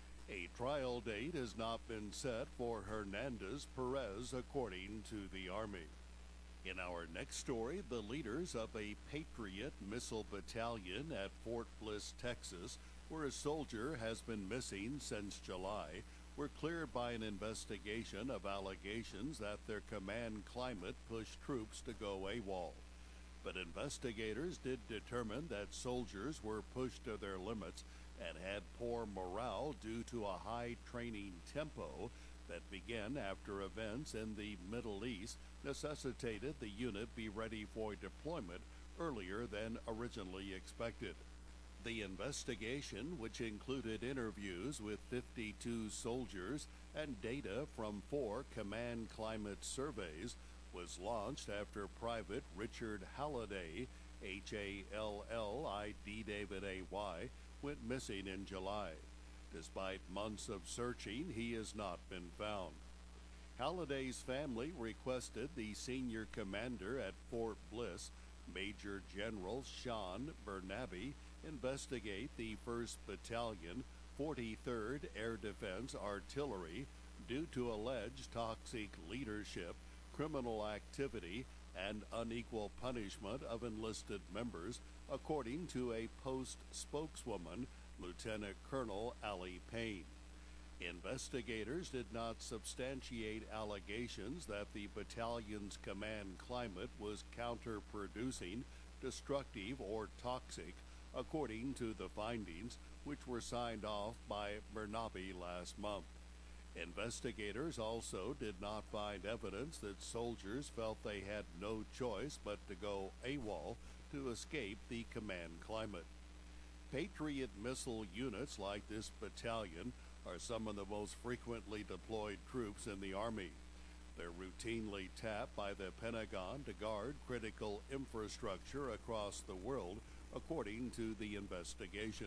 A trial date has not been set for Hernandez Perez, according to the Army. In our next story, the leaders of a Patriot missile battalion at Fort Bliss, Texas, where a soldier has been missing since July, were cleared by an investigation of allegations that their command climate pushed troops to go AWOL. But investigators did determine that soldiers were pushed to their limits and had poor morale due to a high training tempo that began after events in the Middle East necessitated the unit be ready for deployment earlier than originally expected. The investigation, which included interviews with fifty-two soldiers and data from four command climate surveys, was launched after Private Richard Halliday, H A L L I D David A Y, went missing in July. Despite months of searching, he has not been found. Halliday's family requested the senior commander at Fort Bliss, Major General Sean Bernabe, investigate the first Battalion, forty-third Air Defense Artillery due to alleged toxic leadership, criminal activity, and unequal punishment of enlisted members, according to a Post spokeswoman, Lieutenant Colonel Allie Payne. Investigators did not substantiate allegations that the battalion's command climate was counterproducing, destructive, or toxic, according to the findings, which were signed off by Bernabe last month. Investigators also did not find evidence that soldiers felt they had no choice but to go AWOL to escape the command climate. Patriot missile units like this battalion are some of the most frequently deployed troops in the Army. They're routinely tapped by the Pentagon to guard critical infrastructure across the world, according to the investigation.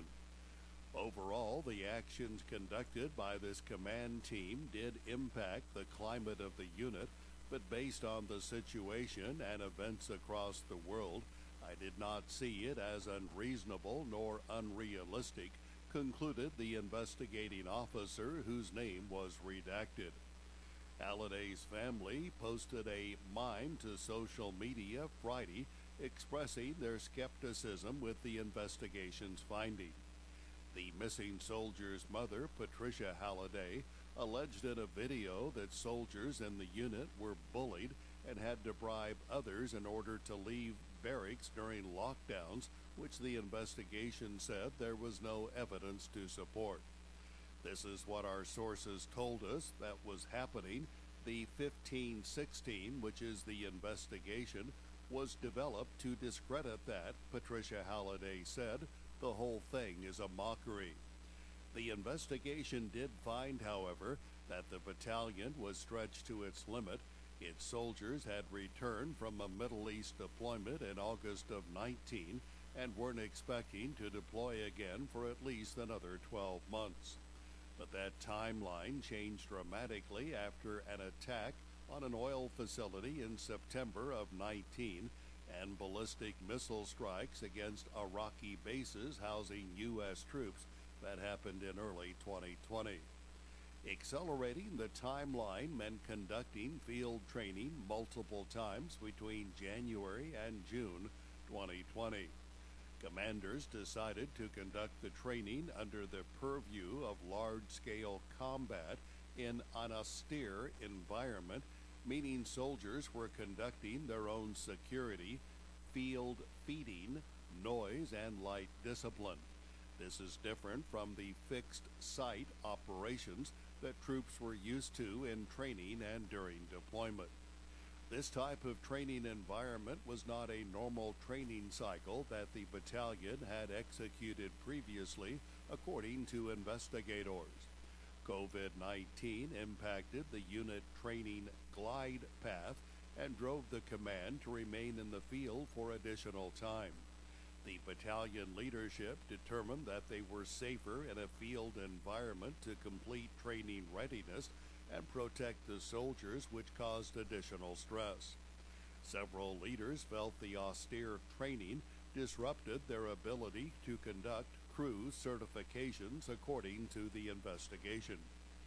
Overall, the actions conducted by this command team did impact the climate of the unit, but based on the situation and events across the world, I did not see it as unreasonable nor unrealistic, concluded the investigating officer, whose name was redacted. Halliday's family posted a mime to social media Friday expressing their skepticism with the investigation's finding. The missing soldier's mother, Patricia Halliday, alleged in a video that soldiers in the unit were bullied and had to bribe others in order to leave barracks during lockdowns, which the investigation said there was no evidence to support. This is what our sources told us that was happening. The fifteen sixteen, which is the investigation, was developed to discredit that, Patricia Halliday said. The whole thing is a mockery. The investigation did find, however, that the battalion was stretched to its limit. Its soldiers had returned from a Middle East deployment in August of nineteen and weren't expecting to deploy again for at least another twelve months. But that timeline changed dramatically after an attack on an oil facility in September of nineteen and ballistic missile strikes against Iraqi bases housing U S troops that happened in early twenty twenty. Accelerating the timeline meant conducting field training multiple times between January and June twenty twenty. Commanders decided to conduct the training under the purview of large-scale combat in an austere environment, meaning soldiers were conducting their own security, field feeding, noise, and light discipline. This is different from the fixed site operations that troops were used to in training and during deployment. This type of training environment was not a normal training cycle that the battalion had executed previously, according to investigators. COVID nineteen impacted the unit training glide path and drove the command to remain in the field for additional time. The battalion leadership determined that they were safer in a field environment to complete training readiness and protect the soldiers, which caused additional stress. Several leaders felt the austere training disrupted their ability to conduct crew certifications, according to the investigation.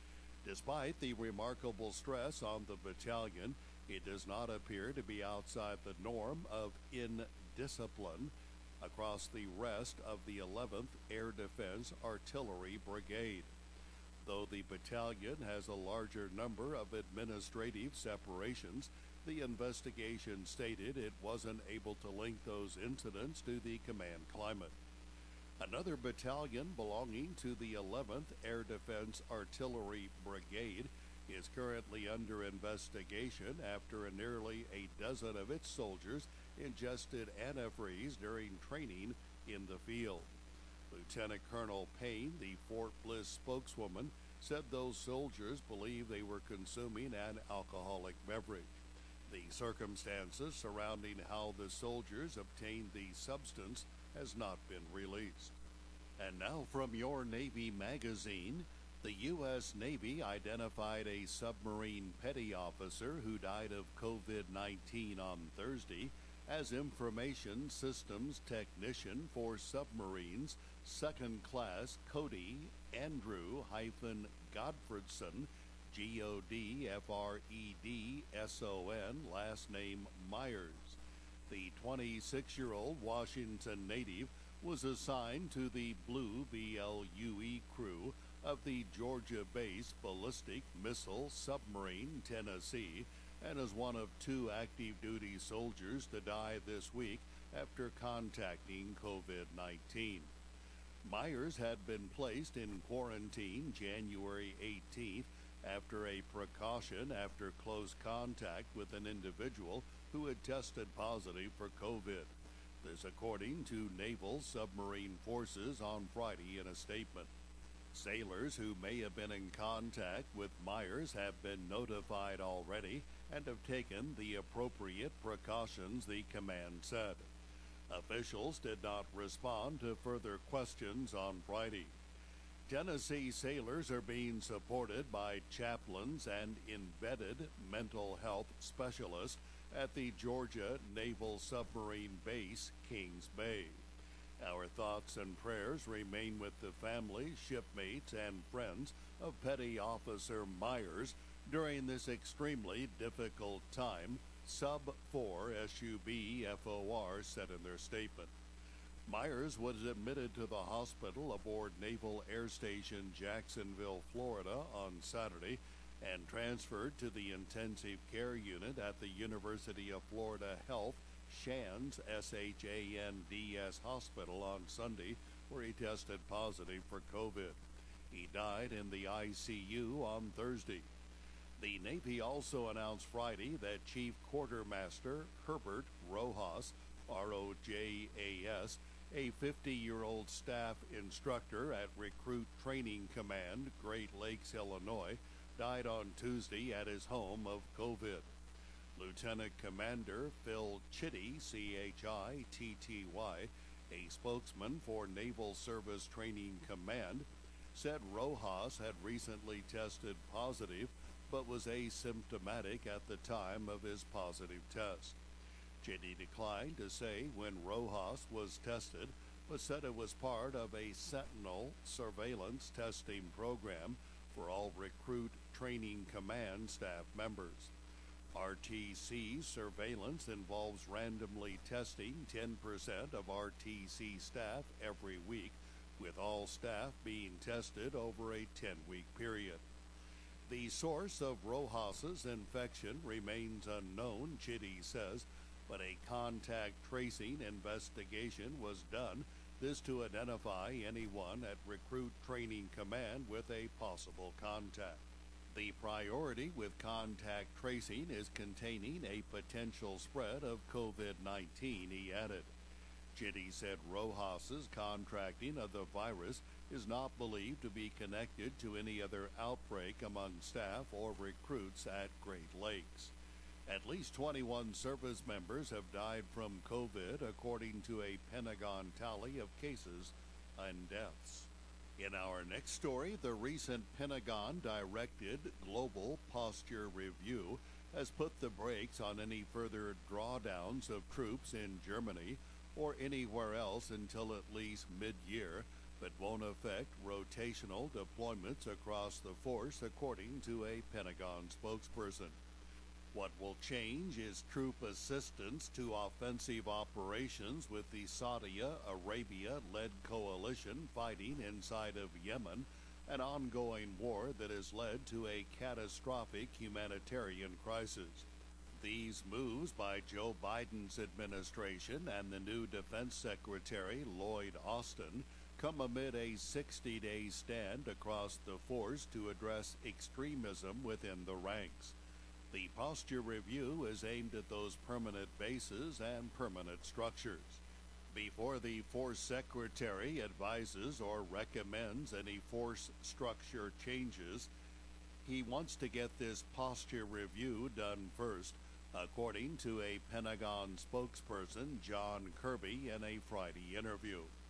Despite the remarkable stress on the battalion, it does not appear to be outside the norm of indiscipline across the rest of the eleventh Air Defense Artillery Brigade. Though the battalion has a larger number of administrative separations, the investigation stated it wasn't able to link those incidents to the command climate. Another battalion belonging to the eleventh Air Defense Artillery Brigade is currently under investigation after nearly a dozen of its soldiers ingested antifreeze during training in the field. Lieutenant Colonel Payne, the Fort Bliss spokeswoman, said those soldiers believe they were consuming an alcoholic beverage. The circumstances surrounding how the soldiers obtained the substance has not been released. And now from your Navy magazine, The U S Navy identified a submarine petty officer who died of COVID nineteen on Thursday as Information Systems Technician for Submarines, Second Class Cody Andrew hyphen Godfredson, G O D F R E D S O N, last name Myers. The twenty-six-year-old Washington native was assigned to the Blue B L U E crew of the Georgia-based Ballistic Missile Submarine Tennessee, and is one of two active duty soldiers to die this week after contacting COVID nineteen. Myers had been placed in quarantine January eighteenth after a precaution after close contact with an individual who had tested positive for COVID. This according to Naval Submarine Forces on Friday in a statement. Sailors who may have been in contact with Myers have been notified already and have taken the appropriate precautions, the command said. Officials did not respond to further questions on Friday. Tennessee sailors are being supported by chaplains and embedded mental health specialists at the Georgia Naval Submarine Base, Kings Bay. Our thoughts and prayers remain with the family, shipmates, and friends of Petty Officer Myers during this extremely difficult time, Sub four S U B F O R said in their statement. Myers was admitted to the hospital aboard Naval Air Station Jacksonville, Florida on Saturday and transferred to the intensive care unit at the University of Florida Health Shands S H A N D S Hospital on Sunday, where he tested positive for COVID. He died in the I C U on Thursday. The Navy also announced Friday that Chief Quartermaster Herbert Rojas, R O J A S, a fifty-year-old staff instructor at Recruit Training Command, Great Lakes, Illinois, died on Tuesday at his home of COVID. Lieutenant Commander Phil Chitty, C H I T T Y, a spokesman for Naval Service Training Command, said Rojas had recently tested positive but was asymptomatic at the time of his positive test. Chitty declined to say when Rojas was tested, but said it was part of a Sentinel surveillance testing program for all Recruit Training Command staff members. R T C surveillance involves randomly testing ten percent of R T C staff every week, with all staff being tested over a ten-week period. The source of Rojas's infection remains unknown, Chitty says, but a contact tracing investigation was done, this to identify anyone at Recruit Training Command with a possible contact. The priority with contact tracing is containing a potential spread of COVID nineteen, he added. Chitty said Rojas's contracting of the virus is not believed to be connected to any other outbreak among staff or recruits at Great Lakes. At least twenty-one service members have died from COVID, according to a Pentagon tally of cases and deaths. In our next story, the recent Pentagon-directed Global Posture Review has put the brakes on any further drawdowns of troops in Germany or anywhere else until at least mid-year, but won't affect rotational deployments across the force, according to a Pentagon spokesperson. What will change is troop assistance to offensive operations with the Saudi Arabia-led coalition fighting inside of Yemen, an ongoing war that has led to a catastrophic humanitarian crisis. These moves by Joe Biden's administration and the new Defense Secretary Lloyd Austin come amid a sixty-day stand across the force to address extremism within the ranks. The posture review is aimed at those permanent bases and permanent structures. Before the force secretary advises or recommends any force structure changes, he wants to get this posture review done first, according to a Pentagon spokesperson, John Kirby, in a Friday interview.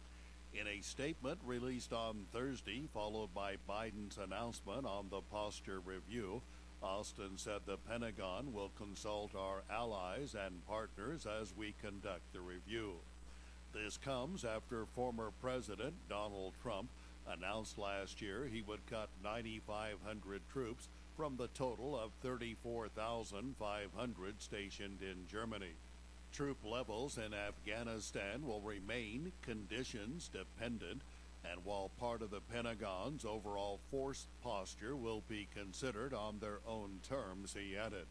In a statement released on Thursday, followed by Biden's announcement on the posture review, Austin said the Pentagon will consult our allies and partners as we conduct the review. This comes after former President Donald Trump announced last year he would cut nine thousand five hundred troops from the total of thirty-four thousand five hundred stationed in Germany. Troop levels in Afghanistan will remain conditions dependent, and while part of the Pentagon's overall force posture will be considered on their own terms, he added.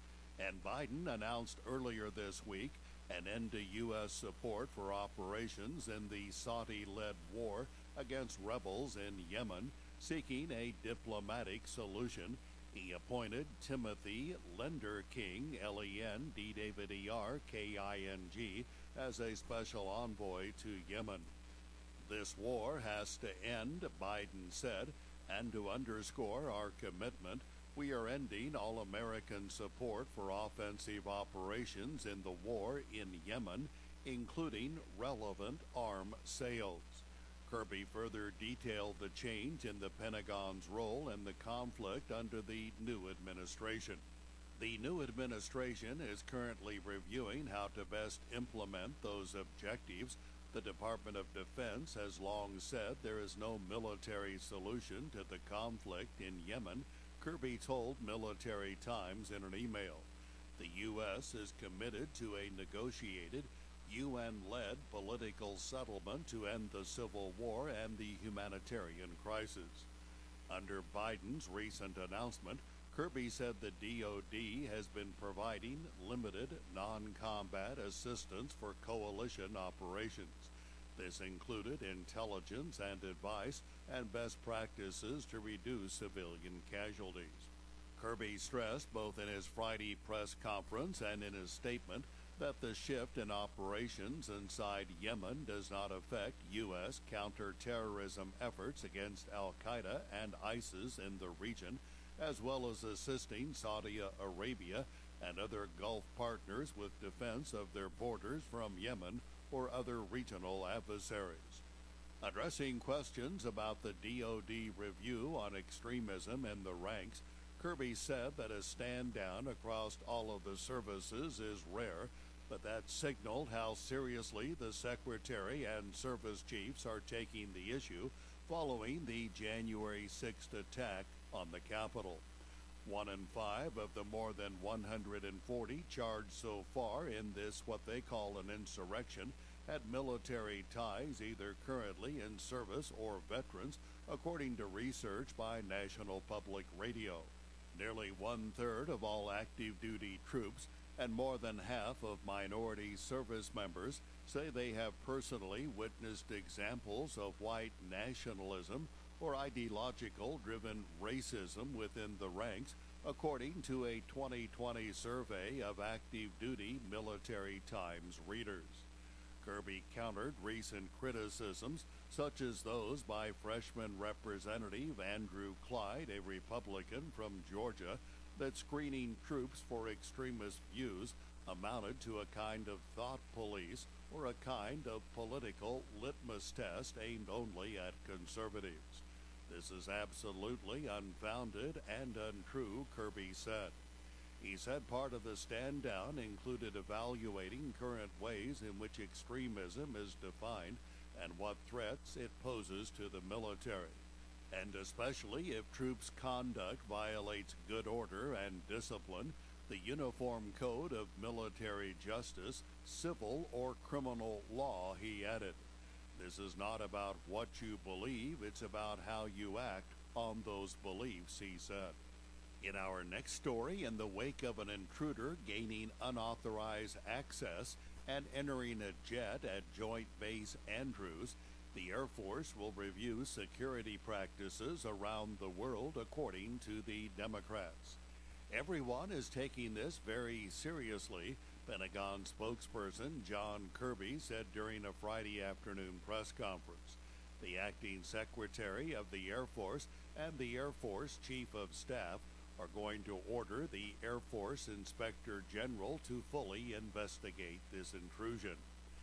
And Biden announced earlier this week an end to U S support for operations in the Saudi-led war against rebels in Yemen, seeking a diplomatic solution. He appointed Timothy Lenderking, L E N D David E R K I N G, as a special envoy to Yemen. This war has to end, Biden said, and to underscore our commitment, we are ending all American support for offensive operations in the war in Yemen, including relevant arm sales. Kirby further detailed the change in the Pentagon's role in the conflict under the new administration. The new administration is currently reviewing how to best implement those objectives. The Department of Defense has long said there is no military solution to the conflict in Yemen, Kirby told Military Times in an email. The U S is committed to a negotiated, U N-led political settlement to end the civil war and the humanitarian crisis. Under Biden's recent announcement, Kirby said the D O D has been providing limited non-combat assistance for coalition operations. This included intelligence and advice and best practices to reduce civilian casualties. Kirby stressed both in his Friday press conference and in his statement that the shift in operations inside Yemen does not affect U S counterterrorism efforts against al-Qaeda and ISIS in the region, as well as assisting Saudi Arabia and other Gulf partners with defense of their borders from Yemen or other regional adversaries. Addressing questions about the D O D review on extremism in the ranks, Kirby said that a stand down across all of the services is rare, but that signaled how seriously the Secretary and service chiefs are taking the issue following the January sixth attack on the Capitol. One in five of the more than one hundred forty charged so far in this what they call an insurrection had military ties, either currently in service or veterans, according to research by National Public Radio. Nearly one-third of all active duty troops and more than half of minority service members say they have personally witnessed examples of white nationalism or ideological-driven racism within the ranks, according to a twenty twenty survey of active-duty military Times readers. Kirby countered recent criticisms, such as those by freshman Representative Andrew Clyde, a Republican from Georgia, that screening troops for extremist views amounted to a kind of thought police or a kind of political litmus test aimed only at conservatives. This is absolutely unfounded and untrue, Kirby said. He said part of the stand down included evaluating current ways in which extremism is defined and what threats it poses to the military, and especially if troops' conduct violates good order and discipline, the Uniform Code of Military Justice, civil or criminal law, he added. This is not about what you believe, it's about how you act on those beliefs, he said. In our next story, in the wake of an intruder gaining unauthorized access and entering a jet at Joint Base Andrews, the Air Force will review security practices around the world, according to the Democrats. Everyone is taking this very seriously, Pentagon spokesperson John Kirby said during a Friday afternoon press conference. The acting Secretary of the Air Force and the Air Force Chief of Staff are going to order the Air Force Inspector General to fully investigate this intrusion.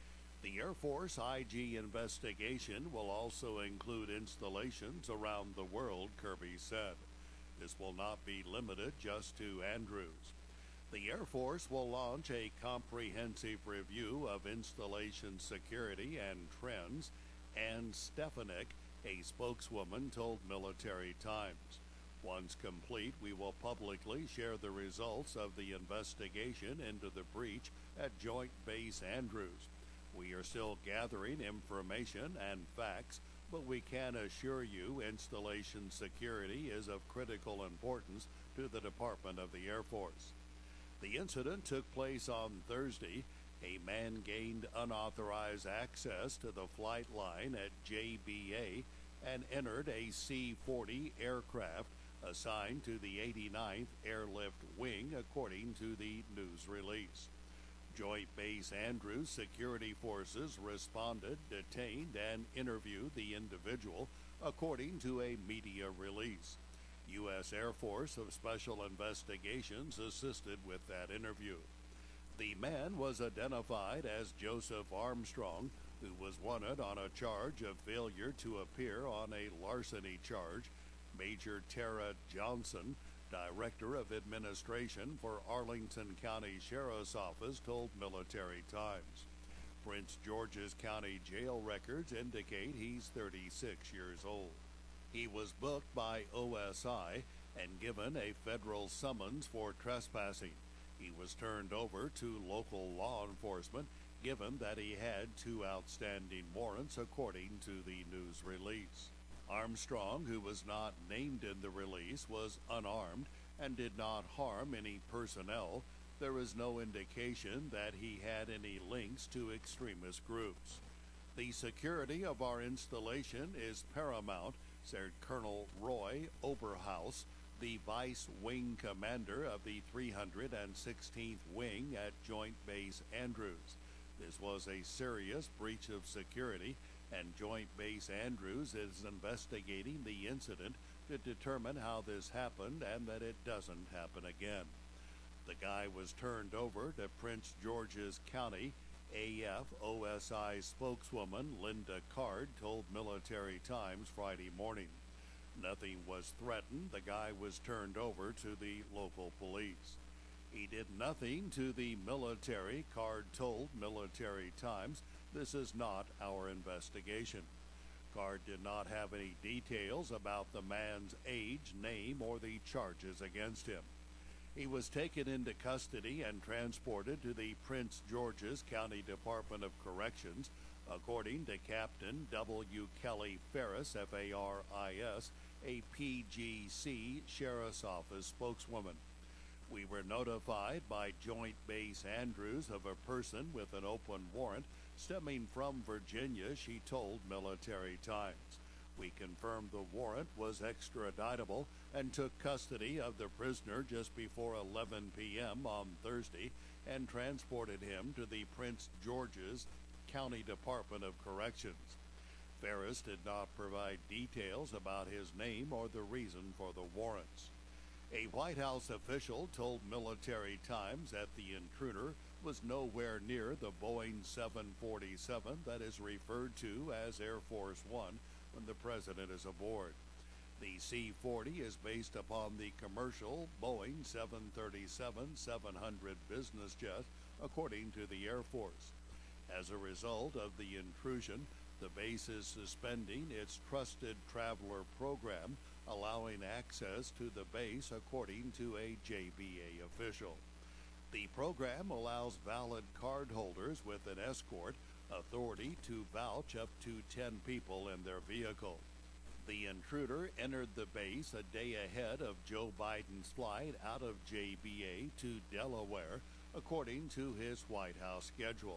The Air Force I G investigation will also include installations around the world, Kirby said. This will not be limited just to Andrews. The Air Force will launch a comprehensive review of installation security and trends, Ann Stefanik, a spokeswoman, told Military Times. Once complete, we will publicly share the results of the investigation into the breach at Joint Base Andrews. We are still gathering information and facts, but we can assure you installation security is of critical importance to the Department of the Air Force. The incident took place on Thursday. A man gained unauthorized access to the flight line at J B A and entered a C forty aircraft assigned to the eighty-ninth Airlift Wing, according to the news release. Joint Base Andrews security forces responded, detained, and interviewed the individual, according to a media release. U S Air Force of Special Investigations assisted with that interview. The man was identified as Joseph Armstrong, who was wanted on a charge of failure to appear on a larceny charge. Major Tara Johnson, Director of Administration for Arlington County Sheriff's Office, told Military Times. Prince George's County jail records indicate he's thirty-six years old. He was booked by O S I and given a federal summons for trespassing. He was turned over to local law enforcement, given that he had two outstanding warrants, according to the news release. Armstrong, who was not named in the release, was unarmed and did not harm any personnel. There is no indication that he had any links to extremist groups. The security of our installation is paramount, said Colonel Roy Oberhaus, the Vice Wing Commander of the three hundred sixteenth Wing at Joint Base Andrews. This was a serious breach of security, and Joint Base Andrews is investigating the incident to determine how this happened and that it doesn't happen again. The guy was turned over to Prince George's County. A F O S I spokeswoman Linda Card told Military Times Friday morning. Nothing was threatened. The guy was turned over to the local police. He did nothing to the military, Card told Military Times. This is not our investigation. Card did not have any details about the man's age, name, or the charges against him. He was taken into custody and transported to the Prince George's County Department of Corrections, according to Captain W. Kelly Ferris, F A R I S, a P G C Sheriff's Office spokeswoman. We were notified by Joint Base Andrews of a person with an open warrant stemming from Virginia, she told Military Times. We confirmed the warrant was extraditable and took custody of the prisoner just before eleven p.m. on Thursday and transported him to the Prince George's County Department of Corrections. Ferris did not provide details about his name or the reason for the warrants. A White House official told Military Times that the intruder was nowhere near the Boeing seven forty-seven that is referred to as Air Force One when the president is aboard. The C forty is based upon the commercial Boeing seven thirty-seven seven hundred business jet, according to the Air Force. As a result of the intrusion, the base is suspending its Trusted Traveler program, allowing access to the base, according to a J B A official. The program allows valid cardholders with an escort authority to vouch up to ten people in their vehicle. The intruder entered the base a day ahead of Joe Biden's flight out of J B A to Delaware, according to his White House schedule.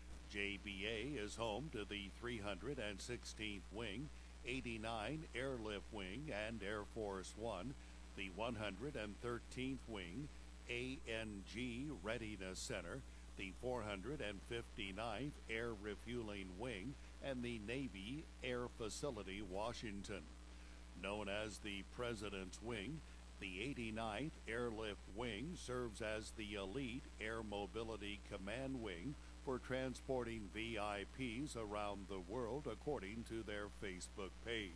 J B A is home to the three hundred sixteenth Wing, eighty-nine Airlift Wing, and Air Force One, the one hundred thirteenth Wing, A N G Readiness Center, the four hundred fifty-ninth Air Refueling Wing, and the Navy Air Facility Washington. Known as the President's Wing, the eighty-ninth Airlift Wing serves as the elite Air Mobility Command Wing for transporting V I Ps around the world, according to their Facebook page.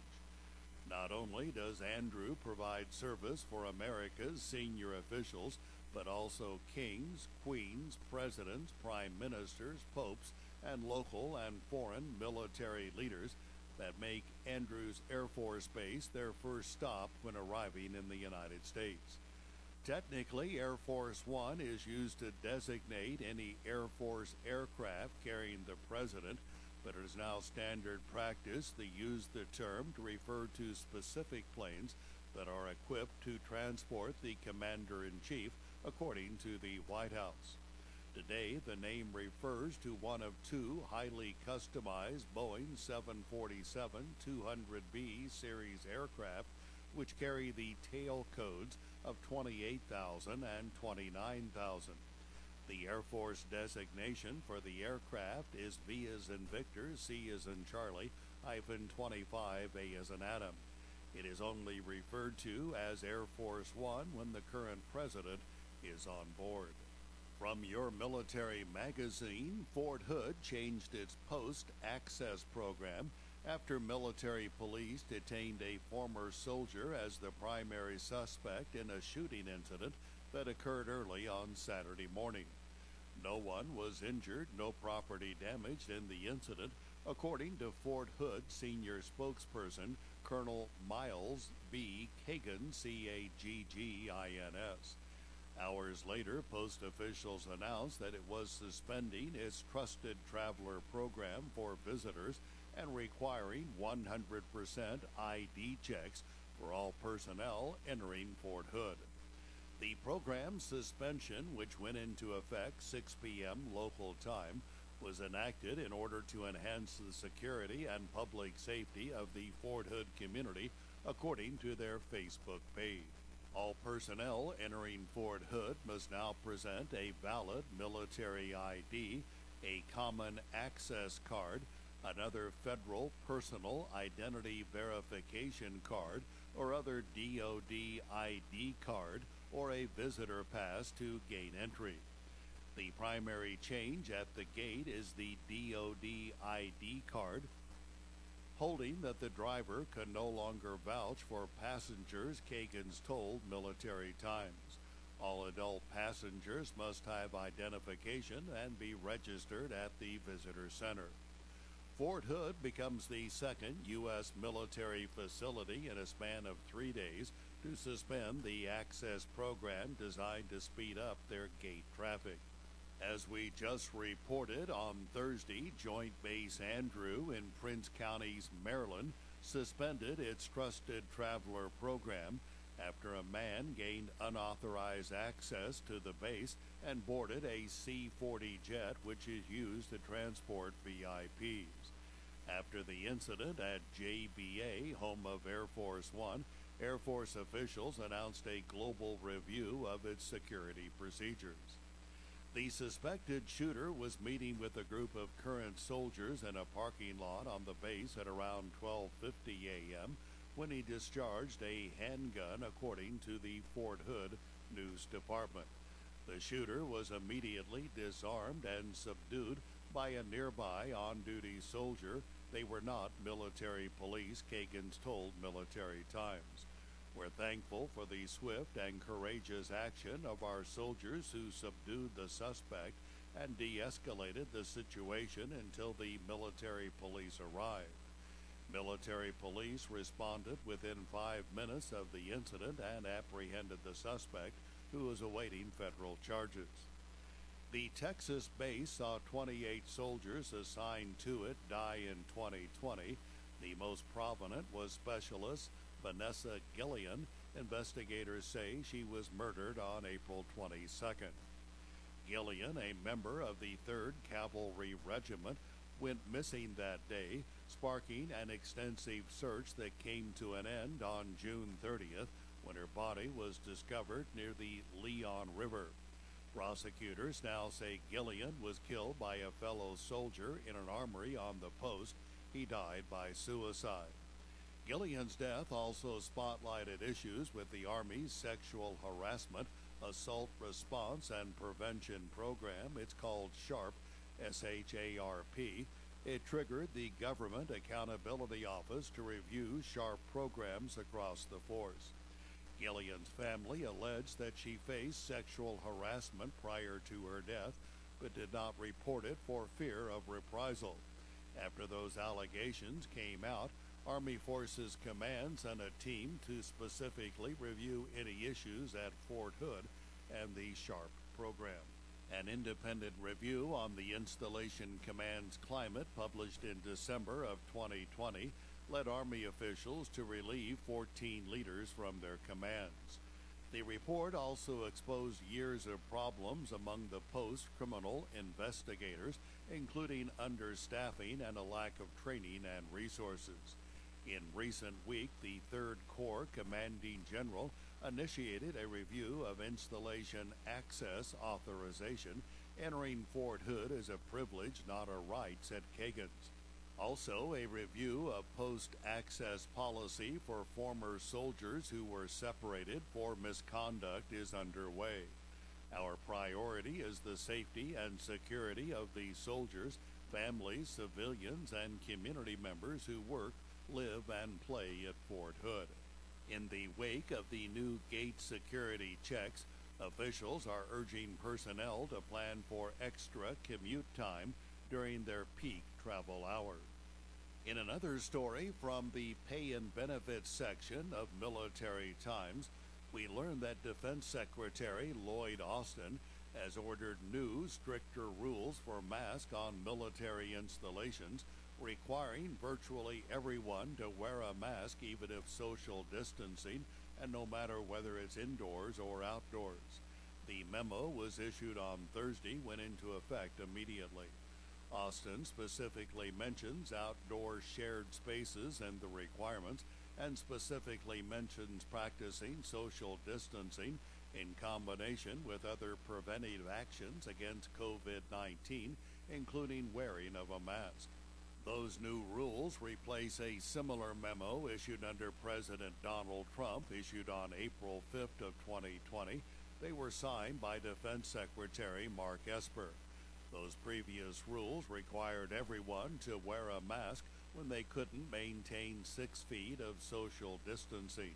Not only does Andrew provide service for America's senior officials, but also kings, queens, presidents, prime ministers, popes, and local and foreign military leaders that make Andrews Air Force Base their first stop when arriving in the United States. Technically, Air Force One is used to designate any Air Force aircraft carrying the president, but it is now standard practice to use the term to refer to specific planes that are equipped to transport the commander-in-chief, according to the White House. Today, the name refers to one of two highly customized Boeing seven forty-seven two hundred B series aircraft, which carry the tail codes of twenty-eight thousand and twenty-nine thousand. The Air Force designation for the aircraft is V as in Victor, C as in Charlie, hyphen twenty-five, A as in Adam. It is only referred to as Air Force One when the current president is on board. From Your Military magazine, Fort Hood changed its post-access program after military police detained a former soldier as the primary suspect in a shooting incident that occurred early on Saturday morning. No one was injured, no property damaged in the incident, according to Fort Hood senior spokesperson Colonel Miles B. Kagan, C A G G I N S. Hours later, Post officials announced that it was suspending its Trusted Traveler program for visitors and requiring one hundred percent I D checks for all personnel entering Fort Hood. The program's suspension, which went into effect six p m local time, was enacted in order to enhance the security and public safety of the Fort Hood community, according to their Facebook page. All personnel entering Fort Hood must now present a valid military I D, a common access card, another federal personal identity verification card, or other D O D I D card, or a visitor pass to gain entry. The primary change at the gate is the D O D I D card, holding that the driver can no longer vouch for passengers, Kagan's told Military Times. All adult passengers must have identification and be registered at the visitor center. Fort Hood becomes the second U S military facility in a span of three days to suspend the access program designed to speed up their gate traffic. As we just reported on Thursday, Joint Base Andrew in Prince County's Maryland suspended its Trusted Traveler program after a man gained unauthorized access to the base and boarded a C forty jet, which is used to transport V I Ps. After the incident at J B A, home of Air Force One, Air Force officials announced a global review of its security procedures. The suspected shooter was meeting with a group of current soldiers in a parking lot on the base at around twelve fifty a m when he discharged a handgun, according to the Fort Hood News Department. The shooter was immediately disarmed and subdued by a nearby on-duty soldier. They were not military police, Kagan's told Military Times. We're thankful for the swift and courageous action of our soldiers who subdued the suspect and de-escalated the situation until the military police arrived. Military police responded within five minutes of the incident and apprehended the suspect, who was awaiting federal charges. The Texas base saw twenty-eight soldiers assigned to it die in twenty twenty. The most prominent was Specialist Vanessa Gillian. Investigators say she was murdered on April twenty-second. Gillian, a member of the third Cavalry Regiment, went missing that day, sparking an extensive search that came to an end on June thirtieth when her body was discovered near the Leon River. Prosecutors now say Gillian was killed by a fellow soldier in an armory on the post. He died by suicide. Gillian's death also spotlighted issues with the Army's Sexual Harassment, Assault Response and Prevention Program, it's called SHARP, S H A R P, it triggered the Government Accountability Office to review SHARP programs across the force. Gillian's family alleged that she faced sexual harassment prior to her death, but did not report it for fear of reprisal. After those allegations came out, Army Forces Command sent a team to specifically review any issues at Fort Hood and the SHARP program. An independent review on the Installation Command's climate, published in December of twenty twenty, led Army officials to relieve fourteen leaders from their commands. The report also exposed years of problems among the post-criminal investigators, including understaffing and a lack of training and resources. In recent week, the third Corps Commanding General initiated a review of installation access authorization, entering Fort Hood as a privilege, not a right, said Kagan's. Also, a review of post-access policy for former soldiers who were separated for misconduct is underway. Our priority is the safety and security of the soldiers, families, civilians, and community members who work, live, and play at Fort Hood. In the wake of the new gate security checks, officials are urging personnel to plan for extra commute time during their peak travel hours. In another story from the Pay and Benefits section of Military Times, we learn that Defense Secretary Lloyd Austin has ordered new, stricter rules for masks on military installations, requiring virtually everyone to wear a mask even if social distancing, and no matter whether it's indoors or outdoors. The memo was issued on Thursday, went into effect immediately. Austin specifically mentions outdoor shared spaces and the requirements, and specifically mentions practicing social distancing in combination with other preventive actions against COVID nineteen, including wearing of a mask. Those new rules replace a similar memo issued under President Donald Trump, issued on April fifth of twenty twenty. They were signed by Defense Secretary Mark Esper. Those previous rules required everyone to wear a mask when they couldn't maintain six feet of social distancing.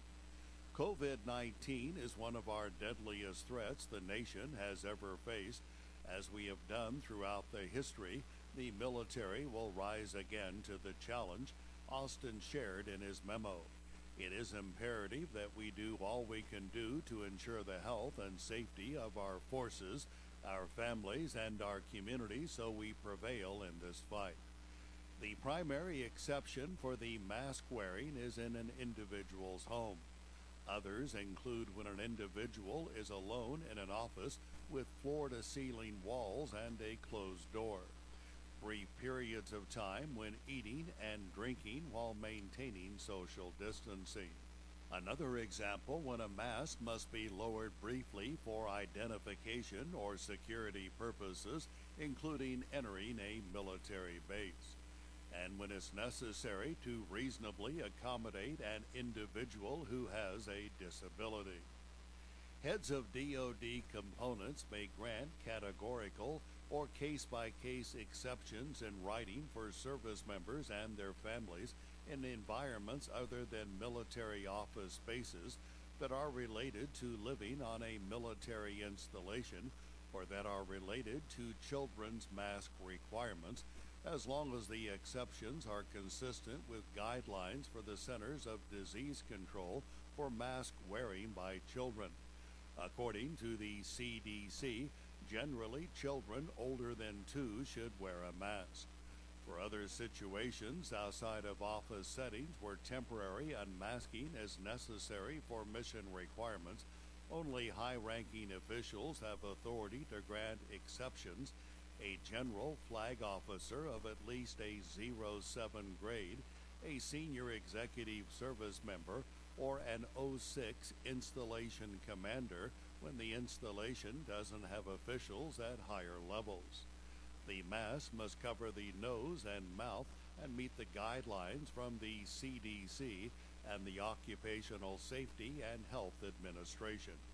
COVID nineteen is one of our deadliest threats the nation has ever faced. As we have done throughout the history, the military will rise again to the challenge, Austin shared in his memo. It is imperative that we do all we can do to ensure the health and safety of our forces, our families, and our communities so we prevail in this fight. The primary exception for the mask wearing is in an individual's home. Others include when an individual is alone in an office with floor-to-ceiling walls and a closed door. Brief periods of time when eating and drinking while maintaining social distancing. Another example when a mask must be lowered briefly for identification or security purposes, including entering a military base. And when it's necessary to reasonably accommodate an individual who has a disability. Heads of D O D components may grant categorical or case-by-case exceptions in writing for service members and their families in environments other than military office spaces that are related to living on a military installation or that are related to children's mask requirements, as long as the exceptions are consistent with guidelines for the Centers of Disease Control for mask wearing by children. According to the C D C, generally children older than two should wear a mask. For other situations outside of office settings where temporary unmasking is necessary for mission requirements, only high-ranking officials have authority to grant exceptions. A general flag officer of at least a zero seven grade, a senior executive service member, or an oh six installation commander when the installation doesn't have officials at higher levels. The mask must cover the nose and mouth and meet the guidelines from the C D C and the Occupational Safety and Health Administration.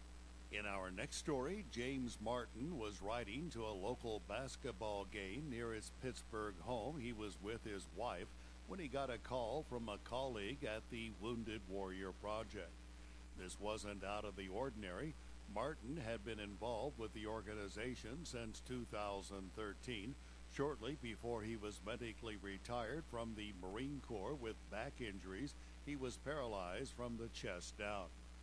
In our next story, James Martin was riding to a local basketball game near his Pittsburgh home. He was with his wife when he got a call from a colleague at the Wounded Warrior Project. This wasn't out of the ordinary. Martin had been involved with the organization since two thousand thirteen, shortly before he was medically retired from the Marine Corps with back injuries. He was paralyzed from the chest down.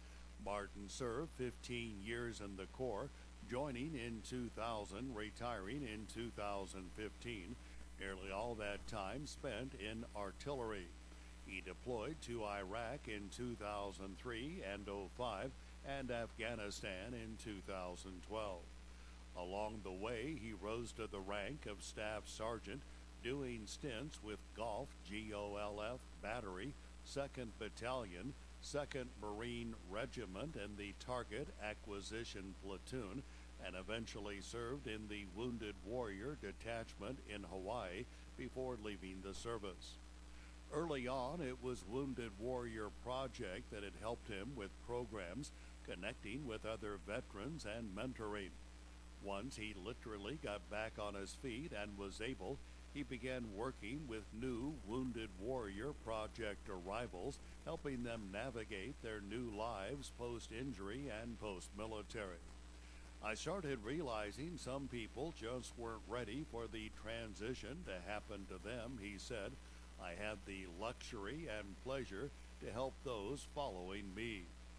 Martin served fifteen years in the Corps, joining in two thousand, retiring in two thousand fifteen, nearly all that time spent in artillery. He deployed to Iraq in two thousand three and oh five and Afghanistan in two thousand twelve. Along the way, he rose to the rank of Staff Sergeant, doing stints with Golf, G O L F Battery, second Battalion, second Marine Regiment, and the Target Acquisition Platoon, and eventually served in the Wounded Warrior Detachment in Hawaii before leaving the service. Early on, it was Wounded Warrior Project that had helped him with programs connecting with other veterans and mentoring. Once he literally got back on his feet and was able, he began working with new Wounded Warrior Project arrivals, helping them navigate their new lives post-injury and post-military. I started realizing some people just weren't ready for the transition to happen to them, he said. I had the luxury and pleasure to help those following me.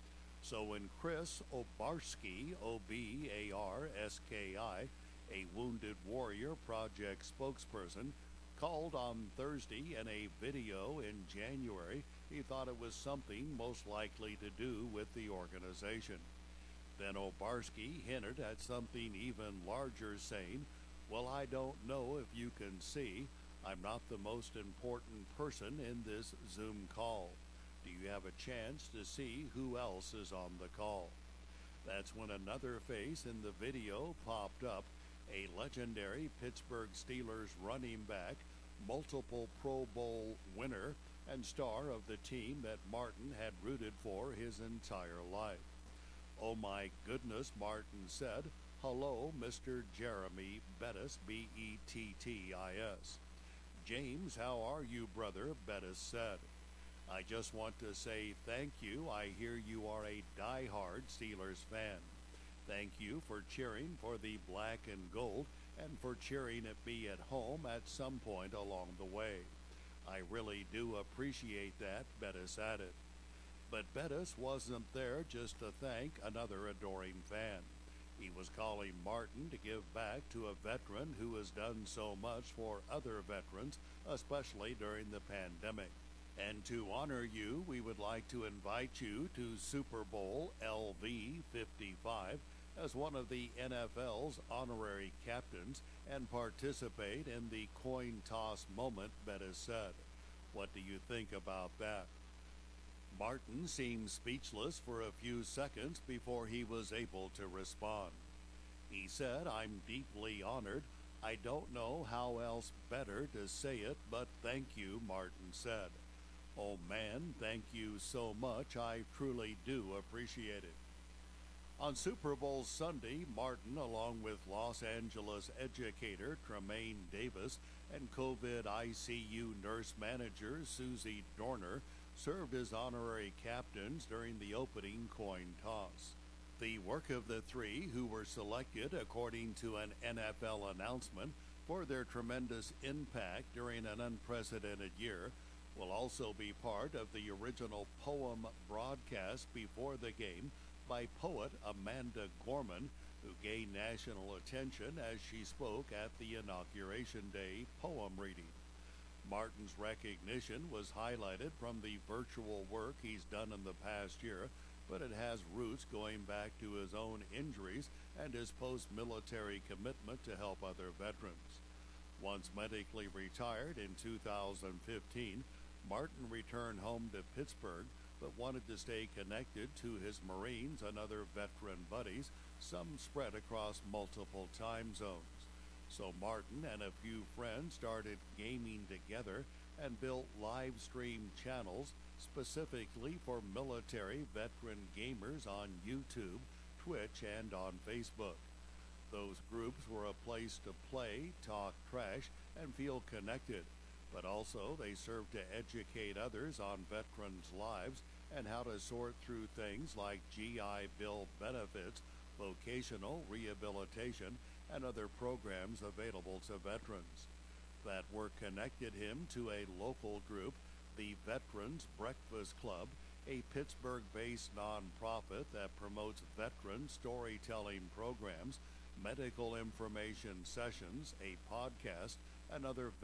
So when Chris Obarski, O B A R S K I, a Wounded Warrior Project spokesperson, called on Thursday in a video in January, he thought it was something most likely to do with the organization. Then Obarski hinted at something even larger, saying, "Well, I don't know if you can see. I'm not the most important person in this Zoom call. Do you have a chance to see who else is on the call?" That's when another face in the video popped up, a legendary Pittsburgh Steelers running back, multiple Pro Bowl winner, and star of the team that Martin had rooted for his entire life. "Oh my goodness," Martin said. "Hello, Mister Jeremy Bettis, B E T T I S. "James, how are you, brother?" Bettis said. "I just want to say thank you. I hear you are a die-hard Steelers fan. Thank you for cheering for the black and gold and for cheering at me at home at some point along the way. I really do appreciate that," Bettis added. But Bettis wasn't there just to thank another adoring fan. He was calling Martin to give back to a veteran who has done so much for other veterans, especially during the pandemic. "And to honor you, we would like to invite you to Super Bowl L V fifty-five as one of the N F L's honorary captains and participate in the coin toss moment," Bettis said. "What do you think about that?" Martin seemed speechless for a few seconds before he was able to respond. He said, "I'm deeply honored. I don't know how else better to say it, but thank you," Martin said. "Oh man, thank you so much. I truly do appreciate it." On Super Bowl Sunday, Martin, along with Los Angeles educator Tremaine Davis and COVID I C U nurse manager Susie Dorner, served as honorary captains during the opening coin toss. The work of the three, who were selected according to an N F L announcement for their tremendous impact during an unprecedented year, will also be part of the original poem broadcast before the game by poet Amanda Gorman, who gained national attention as she spoke at the Inauguration Day poem reading. Martin's recognition was highlighted from the virtual work he's done in the past year, but it has roots going back to his own injuries and his post-military commitment to help other veterans. Once medically retired in two thousand fifteen, Martin returned home to Pittsburgh, but wanted to stay connected to his Marines and other veteran buddies, some spread across multiple time zones. So Martin and a few friends started gaming together and built live stream channels specifically for military veteran gamers on YouTube, Twitch and on Facebook. Those groups were a place to play, talk trash, and feel connected, but also they serve to educate others on veterans' lives and how to sort through things like G I Bill benefits, vocational rehabilitation, and other programs available to veterans. That work connected him to a local group, the Veterans Breakfast Club, a Pittsburgh-based nonprofit that promotes veteran storytelling programs, medical information sessions, a podcast, and other